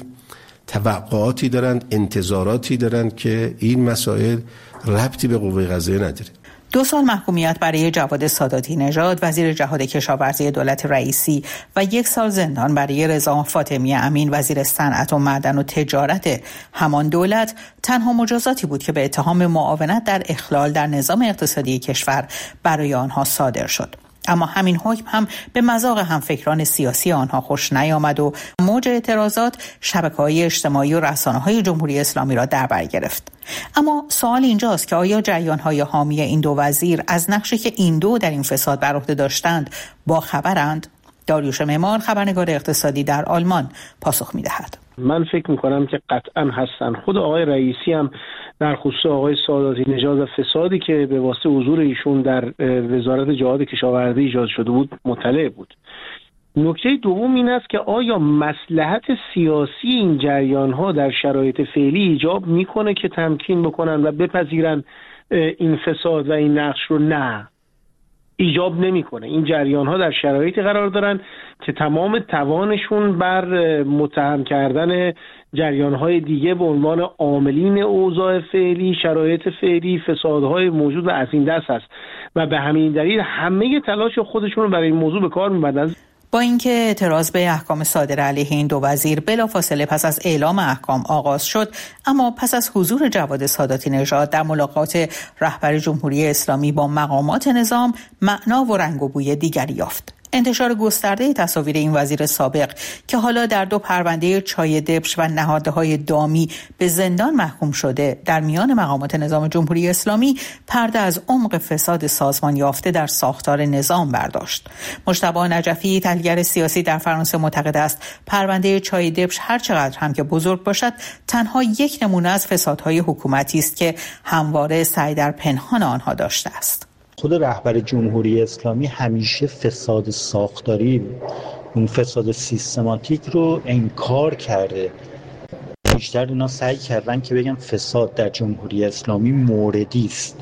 توقعاتی دارند، انتظاراتی دارند که این مسائل ربطی به قوه قضاییه نداره. دو سال محکومیت برای جواد ساداتی نژاد وزیر جهاد کشاورزی دولت رئیسی و یک سال زندان برای رضا فاطمی امین وزیر صنعت و معدن و تجارت همان دولت تنها مجازاتی بود که به اتهام معاونت در اخلال در نظام اقتصادی کشور برای آنها صادر شد. اما همین حکم هم به مذاق همفکران سیاسی آنها خوش نیامد و موج اعتراضات شبکه‌های اجتماعی و رسانه‌های جمهوری اسلامی را در بر گرفت. اما سوال اینجاست که آیا جریان‌های حامی این دو وزیر از نقشی که این دو در این فساد بر عهده داشتند با خبرند؟ داریوش معمار، خبرنگار اقتصادی در آلمان، پاسخ می‌دهد. من فکر می‌کنم که قطعاً هستن. خود آقای رئیسی هم در خصوص آقای ساداتی نژاد و فسادی که به واسطه حضور ایشون در وزارت جهاد کشاورزی ایجاد شده بود مطلع بود. نکته دوم این است که آیا مصلحت سیاسی این جریان‌ها در شرایط فعلی ایجاب می‌کنه که تمکین بکنن و بپذیرن این فساد و این نقش رو؟ نه، ایجاب نمی‌کنه. این جریان‌ها در شرایطی قرار دارن که تمام توانشون بر متهم کردن جریان‌های دیگه به عنوان عاملین اوضاع فعلی، شرایط فعلی، فسادهای موجود و از این دست است و به همین دلیل همه تلاش خودشون رو برای این موضوع به کار می‌برن. با اینکه اعتراض به احکام صادره علیه این دو وزیر بلافاصله پس از اعلام احکام آغاز شد، اما پس از حضور جواد ساداتی نژاد در ملاقات رهبر جمهوری اسلامی با مقامات نظام معنا و رنگ و بوی دیگری یافت. انتشار گسترده تصاویر این وزیر سابق که حالا در دو پرونده چای دبش و نهادهای دامی به زندان محکوم شده در میان مقامات نظام جمهوری اسلامی پرده از عمق فساد سازمان یافته در ساختار نظام برداشت. مجتبی نجفی، تحلیلگر سیاسی در فرانسه، معتقد است پرونده چای دبش هر چقدر هم که بزرگ باشد تنها یک نمونه از فسادهای حکومتی است که همواره سعی در پنهان آنها داشته است. خود رهبر جمهوری اسلامی همیشه فساد ساختاری، اون فساد سیستماتیک رو انکار کرده. بیشتر اینا سعی کردن که بگن فساد در جمهوری اسلامی موردی است.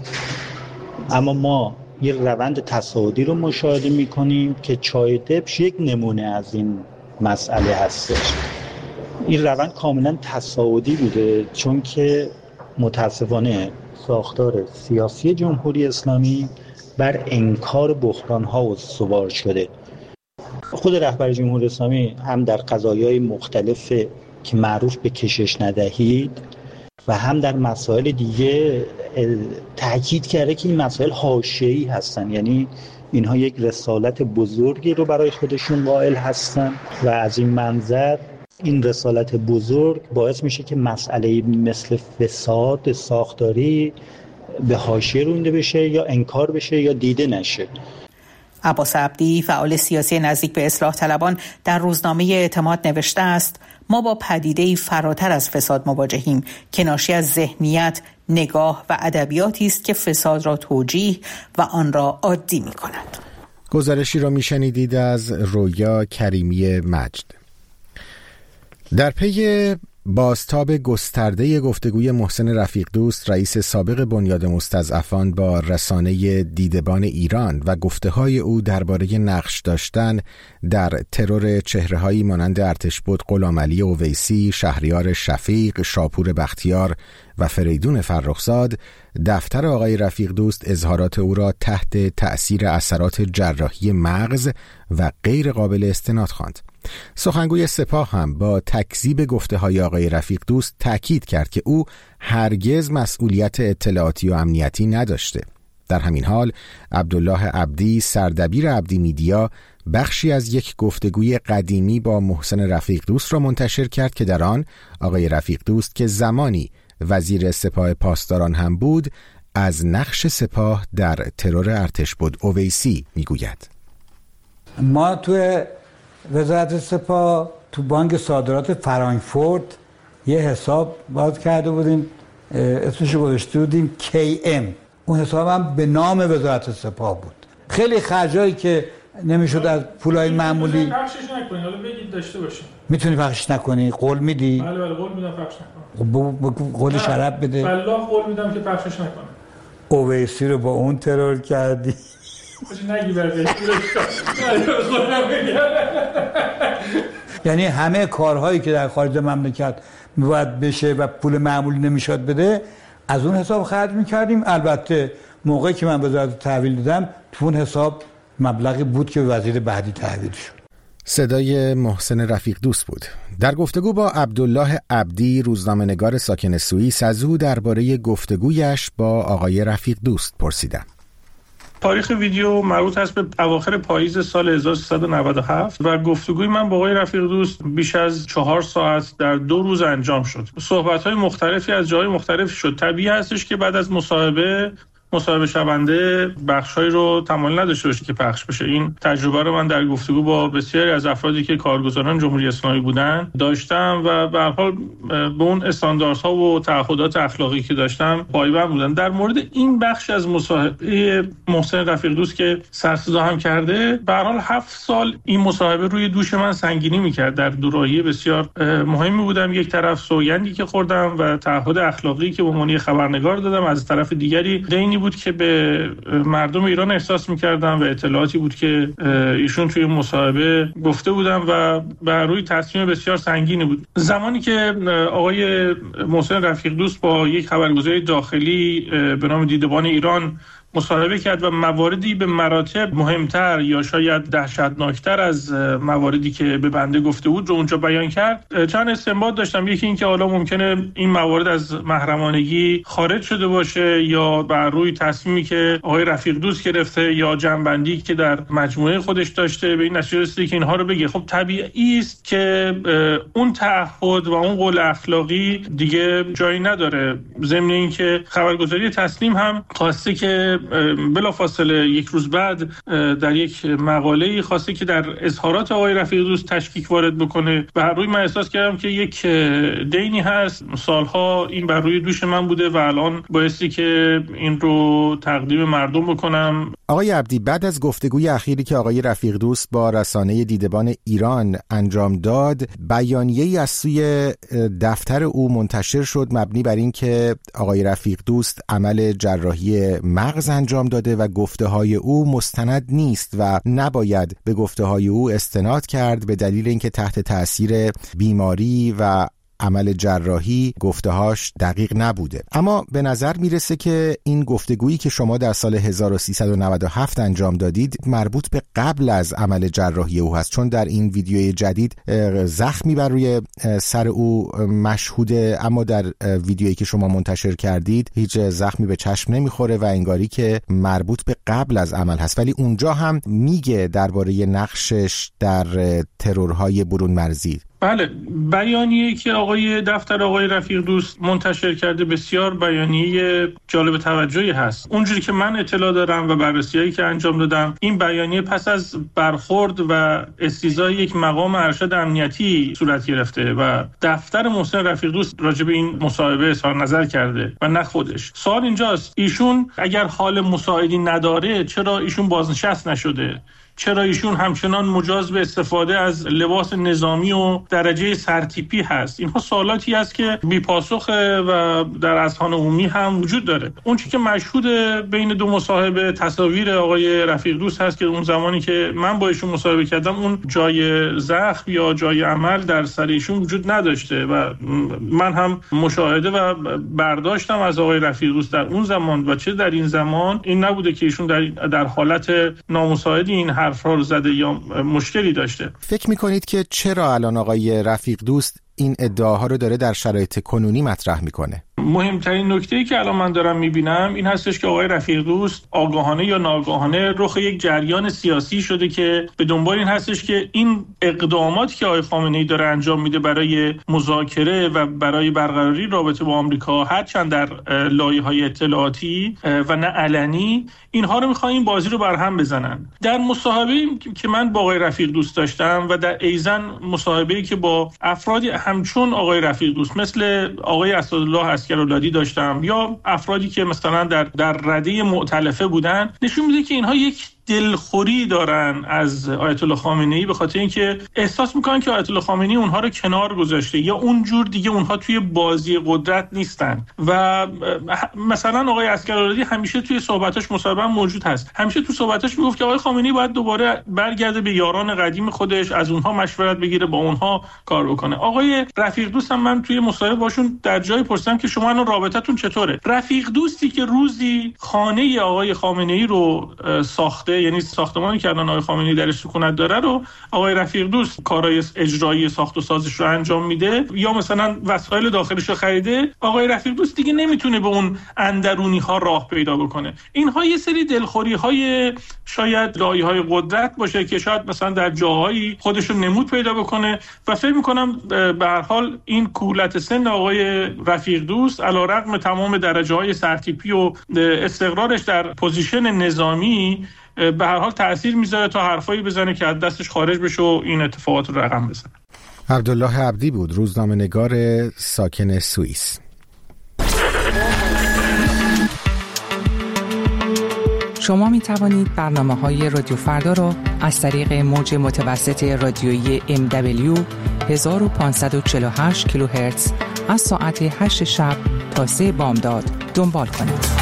اما ما یه روند تصاعدی رو مشاهده می‌کنیم که چای دبش یک نمونه از این مسئله هستش. این روند کاملا تصاعدی بوده، چون که متاسفانه ساختار سیاسی جمهوری اسلامی بر انکار بحران‌ها استوار شده. خود رهبر جمهوری اسلامی هم در قضایای مختلف که معروف به کشش ندهید و هم در مسائل دیگه تاکید کرده که این مسائل حاشیه‌ای هستن، یعنی اینها یک رسالت بزرگی رو برای خودشون قائل هستن و از این منظر این رسالت بزرگ باعث میشه که مسئله مثل فساد ساختاری به حاشیه رونده بشه یا انکار بشه یا دیده نشه. عباس عبدی، فعال سیاسی نزدیک به اصلاح طلبان، در روزنامه اعتماد نوشته است: ما با پدیده‌ای فراتر از فساد مواجهیم که ناشی از ذهنیت، نگاه و ادبیاتی است که فساد را توجیه و آن را عادی می‌کند. گزارشی را می‌شنیدید از رویا کریمی مجد. در پی بازتاب گسترده گفتگوی محسن رفیق دوست، رئیس سابق بنیاد مستضعفان، با رسانه دیدبان ایران و گفته‌های او درباره نقش داشتن در ترور چهره‌هایی مانند ارتشبد غلامعلی اویسی، شهریار شفیق، شاپور بختیار و فریدون فرخزاد، دفتر آقای رفیق دوست اظهارات او را تحت تأثیر اثرات جراحی مغز و غیر قابل استناد خواند. سخنگوی سپاه هم با تکذیب گفته‌های آقای رفیق دوست تأکید کرد که او هرگز مسئولیت اطلاعاتی و امنیتی نداشته. در همین حال عبدالله عبدی، سردبیر عبدی میدیا، بخشی از یک گفتگوی قدیمی با محسن رفیق دوست را منتشر کرد که در آن آقای رفیق دوست که زمانی وزیر سپاه پاسداران هم بود از نقش سپاه در ترور ارتشبد اویسی میگوید. ما تو وزارت سپاه تو بانک صادرات فرانکفورت یه حساب باز کرده بودیم، اسمش رو گذاشته بودیم کی ام. اون حساب هم به نام وزارت سپاه بود. خیلی خرجایی که نمیشد از پولای معمولی پخشش نکنید، حالا بگید داشته باشین. میتونی پخشش نکنی؟ قول میدی؟ بله بله قول میدم پخش نکنم. قول شرف بده. والله قول میدم که پخشش نکنم. اویسی رو با اون ترور کردی. نگی برگشت. یعنی همه کارهایی که در خارج مملکت میباید بشه و پول معمولی نمیشد بده از اون حساب خرج میکردیم. البته موقعی که من وزارت تحویل دادم تو اون حساب مبلغی بود که وزیر بعدی تحویل شد. صدای محسن رفیق دوست بود. در گفتگو با عبدالله عبدی، روزنامه‌نگار ساکن سوئیس، از او درباره گفتگویش با آقای رفیق دوست پرسیدم. تاریخ ویدیو مربوط است به اواخر پاییز سال هزار و سیصد و نود و هفت و گفتگوی من با آقای رفیق دوست بیش از چهار ساعت در دو روز انجام شد. صحبت‌های مختلفی از جای مختلف شد. طبیعی هستش که بعد از مصاحبه مصاحبه شونده بخشایی رو تمایل نداشته باشه که پخش بشه. این تجربه رو من در گفتگو با بسیاری از افرادی که کارگزاران جمهوری اسلامی بودن داشتم و به هر حال به اون استانداردها و تعهدات اخلاقی که داشتم پایبند بودم. در مورد این بخش از مصاحبه محسن رفیق دوست که سر صدا هم کرده، به هر حال هفت سال این مصاحبه روی دوش من سنگینی میکرد. در دوراهی بسیار مهمی بودم. یک طرف سوگندی که خوردم و تعهد اخلاقی که به عنوان خبرنگار دادم، از طرف دیگری دینی بود که به مردم ایران احساس می‌کردم و اطلاعاتی بود که ایشون توی مصاحبه گفته بودم و بر روی تصمیم بسیار سنگینی بود. زمانی که آقای محسن رفیق دوست با یک خبرگزاری داخلی به نام دیدبان ایران مصاحبه کرد و مواردی به مراتب مهمتر یا شاید دهشتناکتر از مواردی که به بنده گفته بود رو اونجا بیان کرد، چند استنباط داشتم. یکی این که حالا ممکنه این موارد از محرمانگی خارج شده باشه یا بر روی تصمیمی که آقای رفیق دوست گرفته یا جنبندی که در مجموعه خودش داشته به این نتیجه رسیده که اینها رو بگه. خب طبیعی است که اون تعهد و اون قول اخلاقی دیگه جایی نداره. ضمن اینکه خبرگزاری تسنیم هم خواسته که بلافاصله یک روز بعد در یک مقاله‌ای خواسته که در اظهارات آقای رفیق دوست تشکیک وارد بکنه و هر روی من احساس کردم که یک دینی هست، سالها این بر روی دوش من بوده و الان بایستی که این رو تقدیم مردم بکنم. آقای عبدی، بعد از گفتگوی اخیری که آقای رفیق دوست با رسانه دیدبان ایران انجام داد، بیانیه‌ای از سوی دفتر او منتشر شد مبنی بر این که آقای رفیق دوست عمل جراحی مغز انجام داده و گفته‌های او مستند نیست و نباید به گفته‌های او استناد کرد به دلیل اینکه تحت تأثیر بیماری و عمل جراحی گفته‌هاش دقیق نبوده. اما به نظر میرسه که این گفتگویی که شما در سال هزار و سیصد و نود و هفت انجام دادید مربوط به قبل از عمل جراحی او هست، چون در این ویدیوی جدید زخمی بر روی سر او مشهوده، اما در ویدیویی که شما منتشر کردید هیچ زخمی به چشم نمیخوره و انگاری که مربوط به قبل از عمل هست. ولی اونجا هم میگه درباره نقشش در ترورهای برون مرزی. بله، بیانیه‌ای که آقای دفتر آقای رفیق دوست منتشر کرده بسیار بیانیه جالب توجهی هست. اونجوری که من اطلاع دارم و بررسی‌هایی که انجام دادم، این بیانیه پس از برخورد و استیضاح یک مقام ارشد امنیتی صورت گرفته و دفتر محسن رفیق دوست راجع به این مصاحبه اظهار نظر کرده و نه خودش. سوال اینجاست ایشون اگر حال مساعدی نداره چرا ایشون بازنشست نشده؟ چرا ایشون همچنان مجاز به استفاده از لباس نظامی و درجه سرتیپی هست؟ اینها سوالاتی است که بی‌پاسخه و در اذهان عمومی هم وجود داره. اون چیزی که مشهود بین دو مصاحبه تصاویر آقای رفیق دوست هست که اون زمانی که من با ایشون مصاحبه کردم اون جای زخم یا جای عمل در سر ایشون وجود نداشته و من هم مشاهده و برداشتم از آقای رفیق دوست در اون زمان و چه در این زمان این نبوده که ایشون در در حالت نامساعدی این حرفا رو زده یا مشکلی داشته. فکر میکنید که چرا الان آقای رفیق دوست این ادعاها رو داره در شرایط کنونی مطرح میکنه؟ مهمترین نکته‌ای که الان من دارم میبینم این هستش که آقای رفیق دوست آگاهانه یا ناآگاهانه رخ یک جریان سیاسی شده که به دنبال این هستش که این اقداماتی که آقای خامنه‌ای داره انجام میده برای مذاکره و برای برقراری رابطه با آمریکا، هرچند در لایه‌های اطلاعاتی و نه علنی، اینها رو میخوان این بازی رو برهم بزنن. در مصاحبه‌ای که من با آقای رفیق دوست داشتم و در ایزن مصاحبه‌ای که با افرادی همچون آقای رفیق دوست مثل آقای اسدالله عسکرالعادی داشتم یا افرادی که مثلا در در رده مؤتلفه بودن، نشون میده که اینها یک دلخوری دارن از آیت الله خامنه‌ای به خاطر اینکه احساس میکنن که آیت الله خامنه‌ای اونها رو کنار گذاشته یا اونجور دیگه اونها توی بازی قدرت نیستن. و مثلا آقای عسکرالعادی همیشه توی صحبتاش مصاحبه موجود هست، همیشه تو صحبتاش میگفت که آقای خامنه‌ای باید دوباره برگرده به یاران قدیم خودش، از اونها مشورت بگیره، با اونها کار بکنه. آقای رفیق دوست هم من توی مصاحبه باشون در جایی پرسیدم که شما الان رابطتون چطوره؟ رفیق دوستی که روزی خانه آقای خامنه‌ای رو ساخته، یعنی ساختمانی که الان آقای خامنه‌ای درش سکونت داره رو آقای رفیق دوست کارهای اجرایی ساخت و سازش رو انجام میده یا مثلا وسایل داخلش رو خریده، آقای رفیق دوست دیگه نمیتونه به اون اندرونی ها راه پیدا بکنه. اینها یه سری دلخوری های شاید لایه‌های قدرت باشه که شاید مثلا در جاهایی خودش رو نمود پیدا بکنه و فکر می‌کنم به هر حال این کولت سن آقای رفیق دوست علیرغم تمام درجه‌های سرتیپی و استقرارش در پوزیشن نظامی به هر حال تأثیر میذاره تا حرفایی بزنه که از دستش خارج بشه و این اتفاقات رو رقم بزنه. عبدالله عبدی بود، روزنامه‌نگار ساکن سوئیس. شما می توانید برنامه‌های رادیو فردا را از طریق موج متوسط رادیویی ام دبلیو هزار و پانصد و چهل و هشت کیلوهرتز از ساعت هشت شب تا سه بامداد دنبال کنید.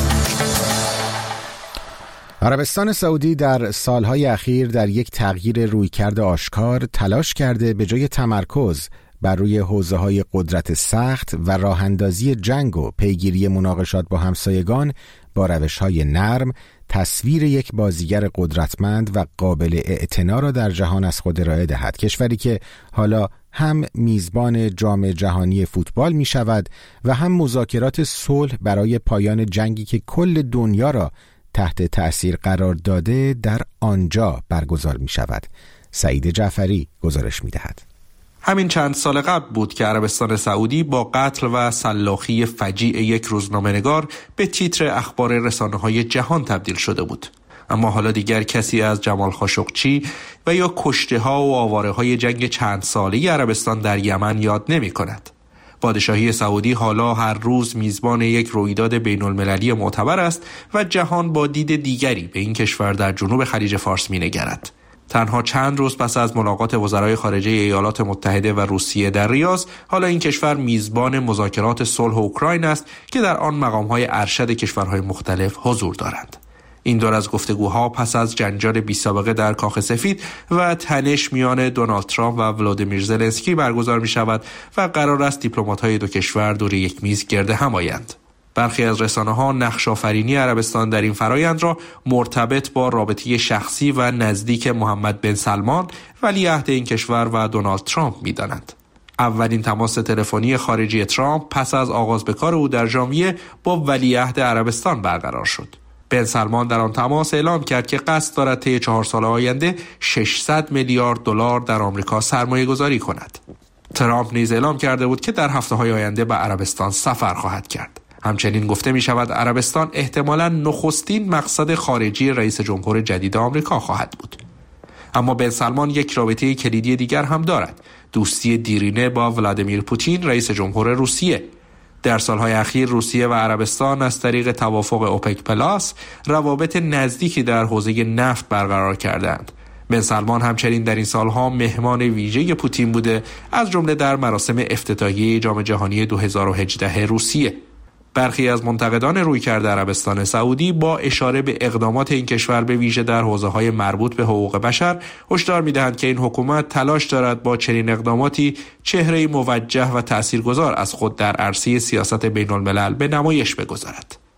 عربستان سعودی در سالهای اخیر در یک تغییر رویکرد آشکار تلاش کرده به جای تمرکز بر روی حوزه‌های قدرت سخت و راه‌اندازی جنگ و پیگیری مناقشات با همسایگان با روش‌های نرم تصویر یک بازیگر قدرتمند و قابل اعتنا را در جهان از خود ارائه دهد. کشوری که حالا هم میزبان جام جهانی فوتبال می شود و هم مذاکرات صلح برای پایان جنگی که کل دنیا را تحت تأثیر قرار داده در آنجا برگزار می شود. سعید جعفری گزارش می دهد. همین چند سال قبل بود که عربستان سعودی با قتل و سلاخی فجیع یک روزنامه‌نگار به تیتر اخبار رسانه‌های جهان تبدیل شده بود. اما حالا دیگر کسی از جمال خاشقچی و یا کشته‌ها و آواره‌های جنگ چند ساله عربستان در یمن یاد نمی‌کند. پادشاهی سعودی حالا هر روز میزبان یک رویداد بین‌المللی معتبر است و جهان با دید دیگری به این کشور در جنوب خلیج فارس می‌نگرد. تنها چند روز پس از ملاقات وزرای خارجه ایالات متحده و روسیه در ریاض، حالا این کشور میزبان مذاکرات صلح اوکراین است که در آن مقام‌های ارشد کشورهای مختلف حضور دارند. این دور از گفتگوها پس از جنجال بی‌سابقه در کاخ سفید و تنش میان دونالد ترامپ و ولادیمیر زلنسکی برگزار می شود و قرار است دیپلمات‌های دو کشور دور یک میز گرد هم آیند. برخی از رسانه‌ها نقش آفرینی عربستان در این فرایند را مرتبط با رابطه شخصی و نزدیک محمد بن سلمان ولیعهد این کشور و دونالد ترامپ می‌دانند. اولین تماس تلفنی خارجی ترامپ پس از آغاز به کار او در ژانویه با ولیعهد عربستان برقرار شد. بن سلمان در آن تماس اعلام کرد که قصد دارد طی چهار سال آینده ششصد میلیارد دلار در آمریکا سرمایه گذاری کند. ترامپ نیز اعلام کرده بود که در هفته‌های آینده به عربستان سفر خواهد کرد. همچنین گفته می شود عربستان احتمالاً نخستین مقصد خارجی رئیس جمهور جدید آمریکا خواهد بود. اما بن سلمان یک رابطه کلیدی دیگر هم دارد: دوستی دیرینه با ولادیمیر پوتین رئیس جمهور روسیه. در سالهای اخیر روسیه و عربستان از طریق توافق اوپک پلاس روابط نزدیکی در حوزه نفت برقرار کردند. بن سلمان همچنین در این سالها مهمان ویژه پوتین بوده، از جمله در مراسم افتتاحیه جام جهانی دو هزار و هجده روسیه. برخی از منتقدان رویکرد عربستان سعودی با اشاره به اقدامات این کشور به ویژه در حوزه‌های مربوط به حقوق بشر هشدار می‌دهند که این حکومت تلاش دارد با چنین اقداماتی چهره‌ای موجه و تاثیرگذار از خود در عرصه سیاست بین‌الملل به نمایش بگذارد.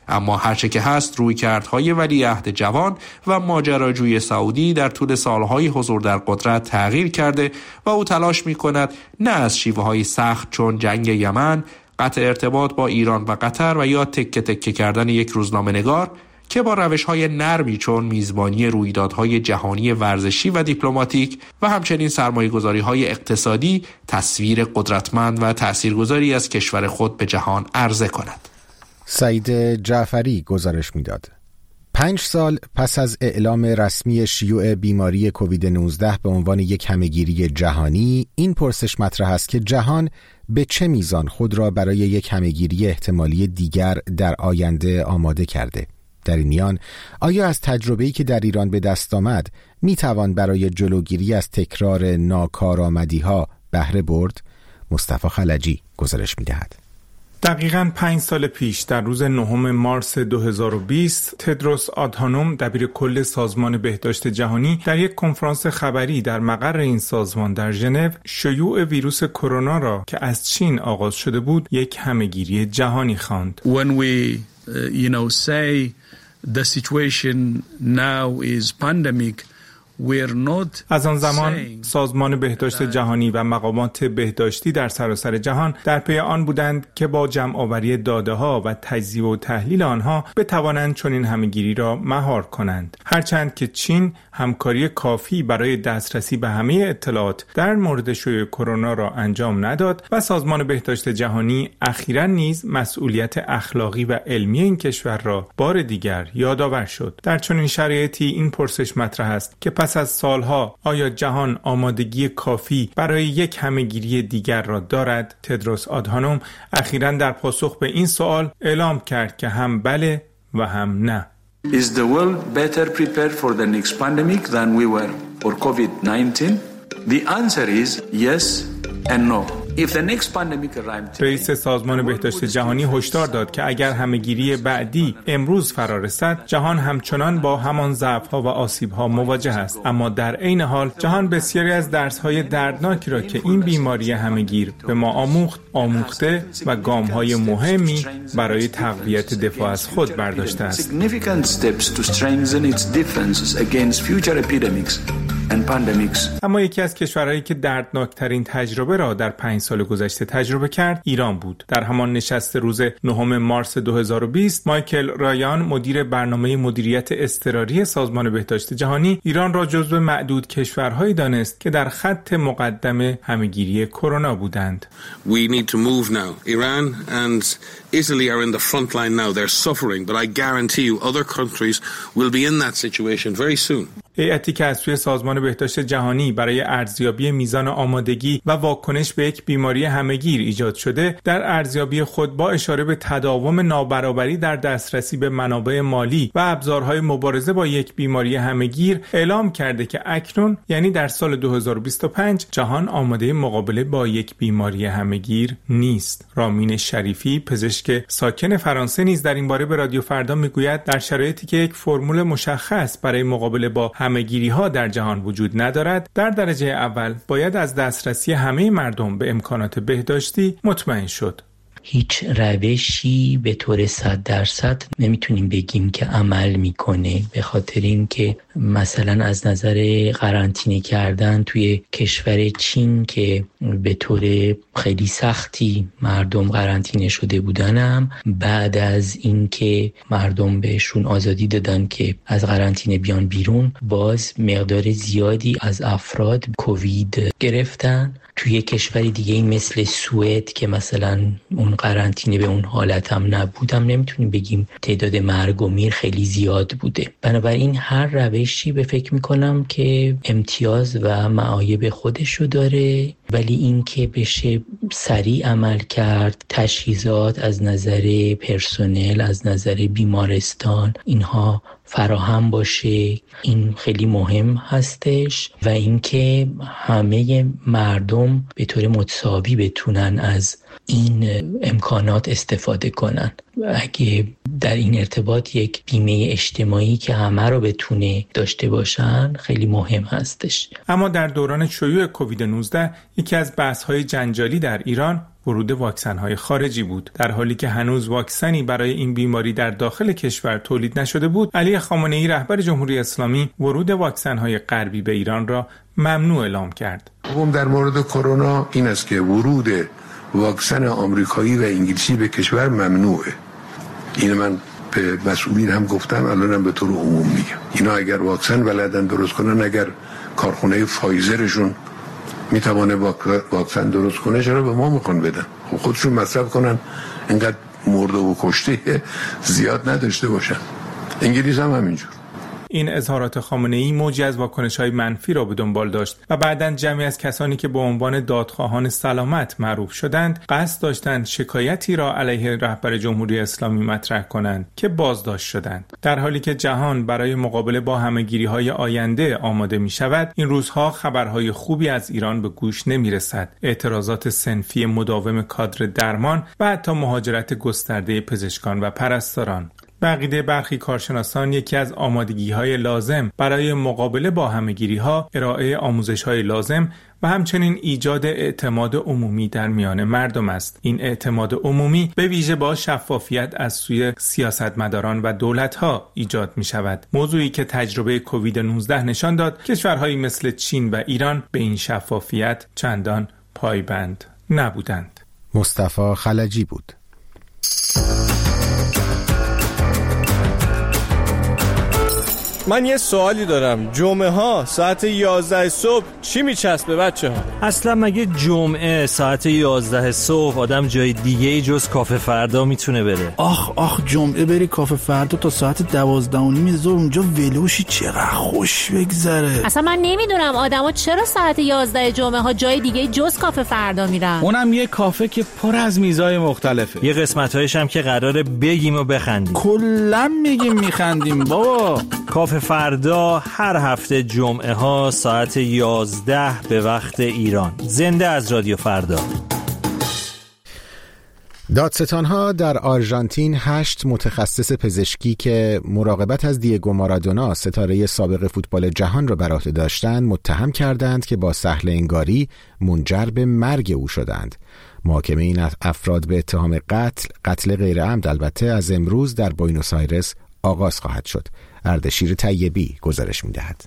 اما هرچه که هست رویکردهای ولیعهد جوان و ماجراجوی سعودی در طول سالهای حضور در قدرت تغییر کرده و او تلاش می‌کند نه از شیوه‌های سخت چون جنگ یمن، قطع ارتباط با ایران و قطر و یا تکه تکه کردن یک روزنامه‌نگار که با روش‌های نرمی چون میزبانی رویدادهای جهانی ورزشی و دیپلماتیک و همچنین سرمایه‌گذاری‌های اقتصادی تصویر قدرتمند و تاثیرگذاری از کشور خود به جهان عرضه کند. سعید جعفری گزارش می‌داد. پنج سال پس از اعلام رسمی شیوع بیماری کووید نوزده به عنوان یک همهگیری جهانی، این پرسش مطرح است که جهان به چه میزان خود را برای یک همهگیری احتمالی دیگر در آینده آماده کرده؟ در این میان آیا از تجربه‌ای که در ایران به دست آمد میتوان برای جلوگیری از تکرار ناکارآمدی‌ها بهره برد؟ مصطفی خلجی گزارش می‌دهد. دقیقاً پنج سال پیش در روز نهم مارس دو هزار و بیست تدروس آدهانوم دبیرکل سازمان بهداشت جهانی در یک کنفرانس خبری در مقر این سازمان در ژنو شیوع ویروس کرونا را که از چین آغاز شده بود یک همهگیری جهانی خواند. When we uh, you know say the situation now is pandemic, از آن زمان سازمان بهداشت جهانی و مقامات بهداشتی در سراسر جهان در پی آن بودند که با جمع آوری داده ها و تجزیه و تحلیل آنها بتوانند چنین همهگیری را مهار کنند. هرچند که چین همکاری کافی برای دسترسی به همه اطلاعات در مورد شیوع کرونا را انجام نداد و سازمان بهداشت جهانی اخیراً نیز مسئولیت اخلاقی و علمی این کشور را بار دیگر یادآور شد. در چنین شرایطی این پرسش مطرح است که پس از سالها آیا جهان آمادگی کافی برای یک همهگیری دیگر را دارد؟ تدروس آدهانوم اخیراً در پاسخ به این سوال اعلام کرد که هم بله و هم نه. Is the world better prepared for the next pandemic than we were for کووید نوزده? The answer is yes and no. رئیس سازمان بهداشت جهانی هشدار داد که اگر همهگیری بعدی امروز فرا رسد، جهان همچنان با همان ضعف‌ها و آسیب‌ها مواجه است. اما در عین حال جهان بسیاری از درس‌های دردناکی را که این بیماری همهگیر به ما آموخت، آموخته و گام‌های مهمی برای تقویت دفاع از خود برداشته است. اما یکی از کشورهایی که دردناکترین تجربه را در پنج سال گذشته تجربه کرد ایران بود. در همان نشست روز نهم مارس دو هزار و بیست مایکل رایان مدیر برنامه مدیریت اضطراری سازمان بهداشت جهانی ایران را جزو معدود کشورهایی دانست که در خط مقدم همهگیری کرونا بودند. We need to move now. Iran and Italy are in the front line now. They're suffering, but I guarantee you other countries will be in that situation very soon. هیئتی که از سوی سازمان بهداشت جهانی برای ارزیابی میزان آمادگی و واکنش به یک بیماری همهگیر ایجاد شده، در ارزیابی خود با اشاره به تداوم نابرابری در دسترسی به منابع مالی و ابزارهای مبارزه با یک بیماری همهگیر اعلام کرده که اکنون یعنی در سال دو هزار و بیست و پنج جهان آماده مقابله با یک بیماری همهگیر نیست. رامین شریفی پزشک ساکن فرانسه نیز در این باره به رادیو فردا میگوید در شرایطی که یک فرمول مشخص برای مقابله با همهگیری ها در جهان وجود ندارد، در درجه اول باید از دسترسی همه مردم به امکانات بهداشتی مطمئن شد. هیچ روشی به طور صد درصد نمیتونیم بگیم که عمل میکنه، به خاطر اینکه مثلا از نظر قرنطینه کردن توی کشور چین که به طور خیلی سختی مردم قرنطینه شده بودن، هم بعد از اینکه مردم بهشون آزادی دادن که از قرنطینه بیان بیرون، باز مقدار زیادی از افراد کووید گرفتن. توی کشور دیگه مثل سوئد که مثلا اون قرنطینه به اون حالت هم نبودم، نمیتونیم بگیم تعداد مرگ و میر خیلی زیاد بوده. بنابراین هر روشی به فکر میکنم که امتیاز و معایب خودشو داره، ولی این که بشه سریع عمل کرد، تجهیزات از نظر پرسنل، از نظر بیمارستان اینها فراهم باشه، این خیلی مهم هستش و اینکه همه مردم به طور متساوی بتونن از این امکانات استفاده کنن. اگه در این ارتباط یک بیمه اجتماعی که همه رو بتونه داشته باشن خیلی مهم هستش. اما در دوران شیوع کووید نوزده یکی از بحث‌های جنجالی در ایران ورود واکسن‌های خارجی بود. در حالی که هنوز واکسنی برای این بیماری در داخل کشور تولید نشده بود، علی خامنه‌ای رهبر جمهوری اسلامی ورود واکسن‌های غربی به ایران را ممنوع اعلام کرد. دوم در مورد کرونا این است که ورود واکسن آمریکایی و انگلیسی به کشور ممنوعه. این من به مسئولین هم گفتم، الانم به طور عموم میگم. اینا اگر واکسن بلدن درست کنن، اگر کارخونه فایزرشون میتونه واکسن درست کنه، چرا به ما میخوان بدن؟ خب خودشون مصرف کنن، اینقدر مرده و کشته زیاد نداشته باشن. انگلیس هم همینجور. این اظهارات خامنه‌ای موجی از واکنش‌های منفی را به دنبال داشت و بعداً جمعی از کسانی که به عنوان دادخواهان سلامت معروف شدند قصد داشتند شکایتی را علیه رهبر جمهوری اسلامی مطرح کنند که بازداشت شدند. در حالی که جهان برای مقابله با همه‌گیری‌های آینده آماده می‌شود، این روزها خبرهای خوبی از ایران به گوش نمی‌رسد. اعتراضات صنفی مداوم کادر درمان و حتی مهاجرت گسترده پزشکان و پرستاران. به عقیده برخی کارشناسان یکی از آمادگی‌های لازم برای مقابله با همه‌گیری‌ها ارائه آموزش‌های لازم و همچنین ایجاد اعتماد عمومی در میان مردم است. این اعتماد عمومی به ویژه با شفافیت از سوی سیاستمداران و دولت‌ها ایجاد می‌شود. موضوعی که تجربه کووید نوزده نشان داد کشورهایی مثل چین و ایران به این شفافیت چندان پایبند نبودند. مصطفی خلجی بود. من یه سوالی دارم. جمعه ها ساعت یازده صبح چی میچسبه بچه ها؟ اصلا مگه جمعه ساعت یازده صبح آدم جای دیگه ای جز کافه فردا میتونه بره؟ آخ آخ جمعه بری کافه فردا تا ساعت دوازده و نیم ظهر اونجا ولوشی، چقدر خوش بگذره. اصلا من نمیدونم آدما چرا ساعت یازده جمعه ها جای دیگه جز کافه فردا میرن. اونم یه کافه که پر از میزای مختلفه. یه قسمتایش هم که قراره بگیم و بخندیم. کلا میگیم میخندیم بابا. کافه فردا هر هفته جمعه ها ساعت یازده به وقت ایران. زنده از رادیو فردا. دادستان‌ها در آرژانتین هشت متخصص پزشکی که مراقبت از دیگو مارادونا ستاره سابق فوتبال جهان را بر عهده داشتند متهم کردند که با سهل انگاری منجر به مرگ او شدند. محاکمه این افراد به اتهام قتل قتل غیر عمد البته از امروز در بوئنوس آیرس آغاز خواهد شد. اردشیر طیبی گزارش می‌دهد.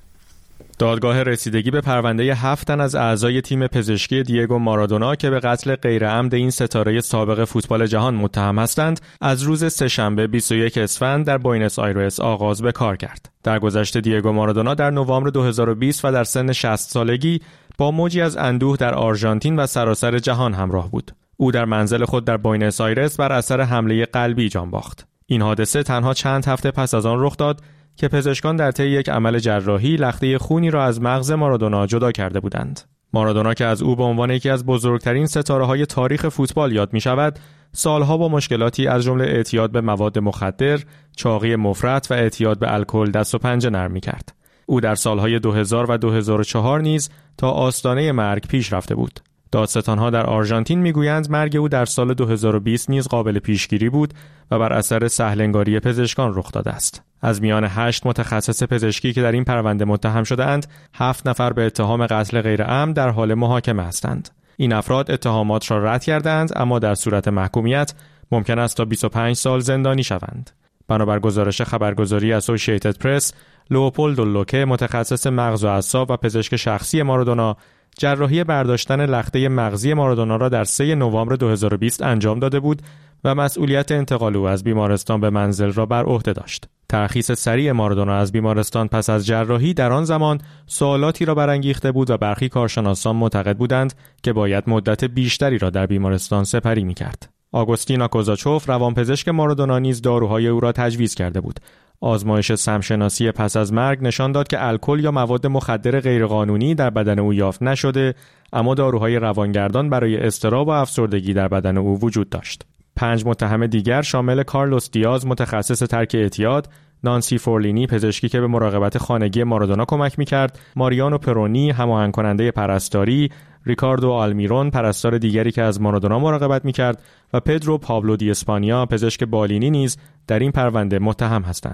دادگاه رسیدگی به پرونده هفت تن از اعضای تیم پزشکی دیگو مارادونا که به قتل غیرعمد این ستاره سابق فوتبال جهان متهم هستند، از روز سه‌شنبه بیست و یک اسفند در بوئنوس آیرس آغاز به کار کرد. در گذشته دیگو مارادونا در نوامبر دو هزار و بیست و در سن شصت سالگی با موجی از اندوه در آرژانتین و سراسر جهان همراه بود. او در منزل خود در بوئنوس آیرس بر اثر حمله قلبی جان باخت. این حادثه تنها چند هفته پس از آن رخ داد که پزشکان در طی یک عمل جراحی لخته خونی را از مغز مارادونا جدا کرده بودند. مارادونا که از او به عنوان یکی از بزرگترین ستاره‌های تاریخ فوتبال یاد می‌شود، سالها با مشکلاتی از جمله اعتیاد به مواد مخدر، چاقی مفرط و اعتیاد به الکل دست و پنجه نرم می‌کرد. او در سالهای دو هزار و دو هزار و چهار نیز تا آستانه مرگ پیش رفته بود. دادستان‌ها در آرژانتین میگویند مرگ او در سال دو هزار و بیست نیز قابل پیشگیری بود و بر اثر سهل‌انگاری پزشکان رخ داده است. از میان هشت متخصص پزشکی که در این پرونده متهم شده‌اند، هفت نفر به اتهام قتل غیرعمد در حال محاکمه هستند. این افراد اتهامات را رد کردند، اما در صورت محکومیت ممکن است تا بیست و پنج سال زندانی شوند. بنابر گزارش خبرگزاری اسوسییتد پرس، لئوپولدو لوکه متخصص مغز و اعصاب و پزشک شخصی مارادونا جراحی برداشتن لخته مغزی مارادونا را در سوم نوامبر دو هزار و بیست انجام داده بود و مسئولیت انتقال او از بیمارستان به منزل را بر عهده داشت. ترخیص سریع مارادونا از بیمارستان پس از جراحی در آن زمان سوالاتی را برانگیخته بود و برخی کارشناسان معتقد بودند که باید مدت بیشتری را در بیمارستان سپری می‌کرد. آگوستینا کوزاچوف روانپزشک مارادونا نیز داروهای او را تجویز کرده بود. آزمایش سمشناسی پس از مرگ نشان داد که الکل یا مواد مخدر غیرقانونی در بدن او یافت نشده، اما داروهای روانگردان برای اضطراب و افسردگی در بدن او وجود داشت. پنج متهم دیگر شامل کارلوس دیاز متخصص ترک اعتیاد، نانسی فورلینی پزشکی که به مراقبت خانگی مارادونا کمک می‌کرد، ماریانو پرونی هماهنگ کننده پرستاری، ریکاردو آلمیرون پرستار دیگری که از مارادونا مراقبت می‌کرد و پدرو پابلو دی اسپانیا پزشک بالینی نیز در این پرونده متهم هستند.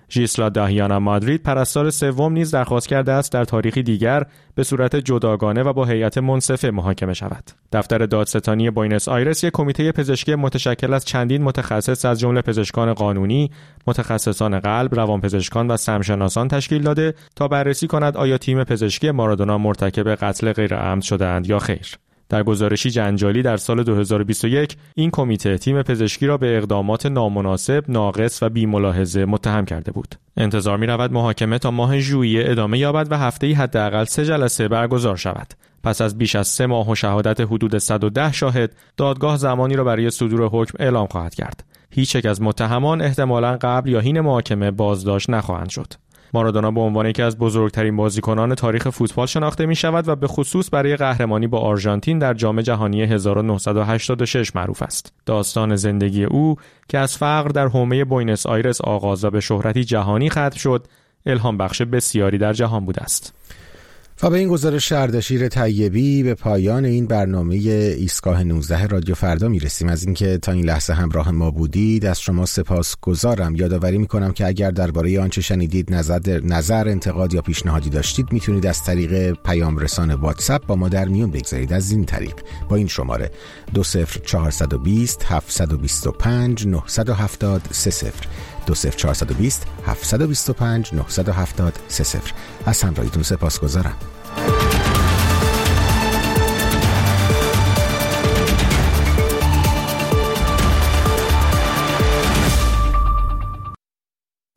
ژیسلا داهیانا مادرید پرستار سوم نیز درخواست کرده است در تاریخی دیگر به صورت جداگانه و با هیئت منصفه محاکمه شود. دفتر دادستانی بوئنوس آیرس یک کمیته پزشکی متشکل از چندین متخصص از جمله پزشکان قانونی، متخصصان قلب، روانپزشکان و سمشناسان تشکیل داده تا بررسی کند آیا تیم پزشکی مارادونا مرتکب قتل غیرعمد شده‌اند یا خیر. در گزارشی جنجالی در سال دو هزار و بیست و یک این کمیته تیم پزشکی را به اقدامات نامناسب، ناقص و بی‌ملاحظه متهم کرده بود. انتظار می‌رود محاکمه تا ماه ژوئیه ادامه یابد و هفته‌ای حداقل سه جلسه برگزار شود. پس از بیش از سه ماه و شهادت حدود صد و ده شاهد، دادگاه زمانی را برای صدور حکم اعلام خواهد کرد. هیچ یک از متهمان احتمالاً قبل یا حین محاکمه بازداشت نخواهند شد. مارادونا به عنوان یکی از بزرگترین بازیکنان تاریخ فوتبال شناخته می شود و به خصوص برای قهرمانی با آرژانتین در جام جهانی هزار و نهصد و هشتاد و شش معروف است. داستان زندگی او که از فقر در حومه بوئنوس آیرس آغاز و به شهرتی جهانی ختم شد، الهام بخش بسیاری در جهان بوده است. و به این گزارش اردشیر طیبی به پایان این برنامه ایستگاه نوزده رادیو فردا میرسیم. از اینکه تا این لحظه همراه ما بودید از شما سپاسگزارم. یادآوری میکنم که اگر درباره آنچه شنیدید نظر, نظر انتقاد یا پیشنهادی داشتید میتونید از طریق پیام رسان واتساپ با ما در میون بگذارید. از این طریق با این شماره دو صفر چهارصد و بیست هفتصد و بیست و پنج نهصد و هفتاد سه صفر دو صفر چهارصد و بیست هفتصد و بیست و پنج نهصد و هفتاد سه صفر. از همراهیتون سپاسگزارم.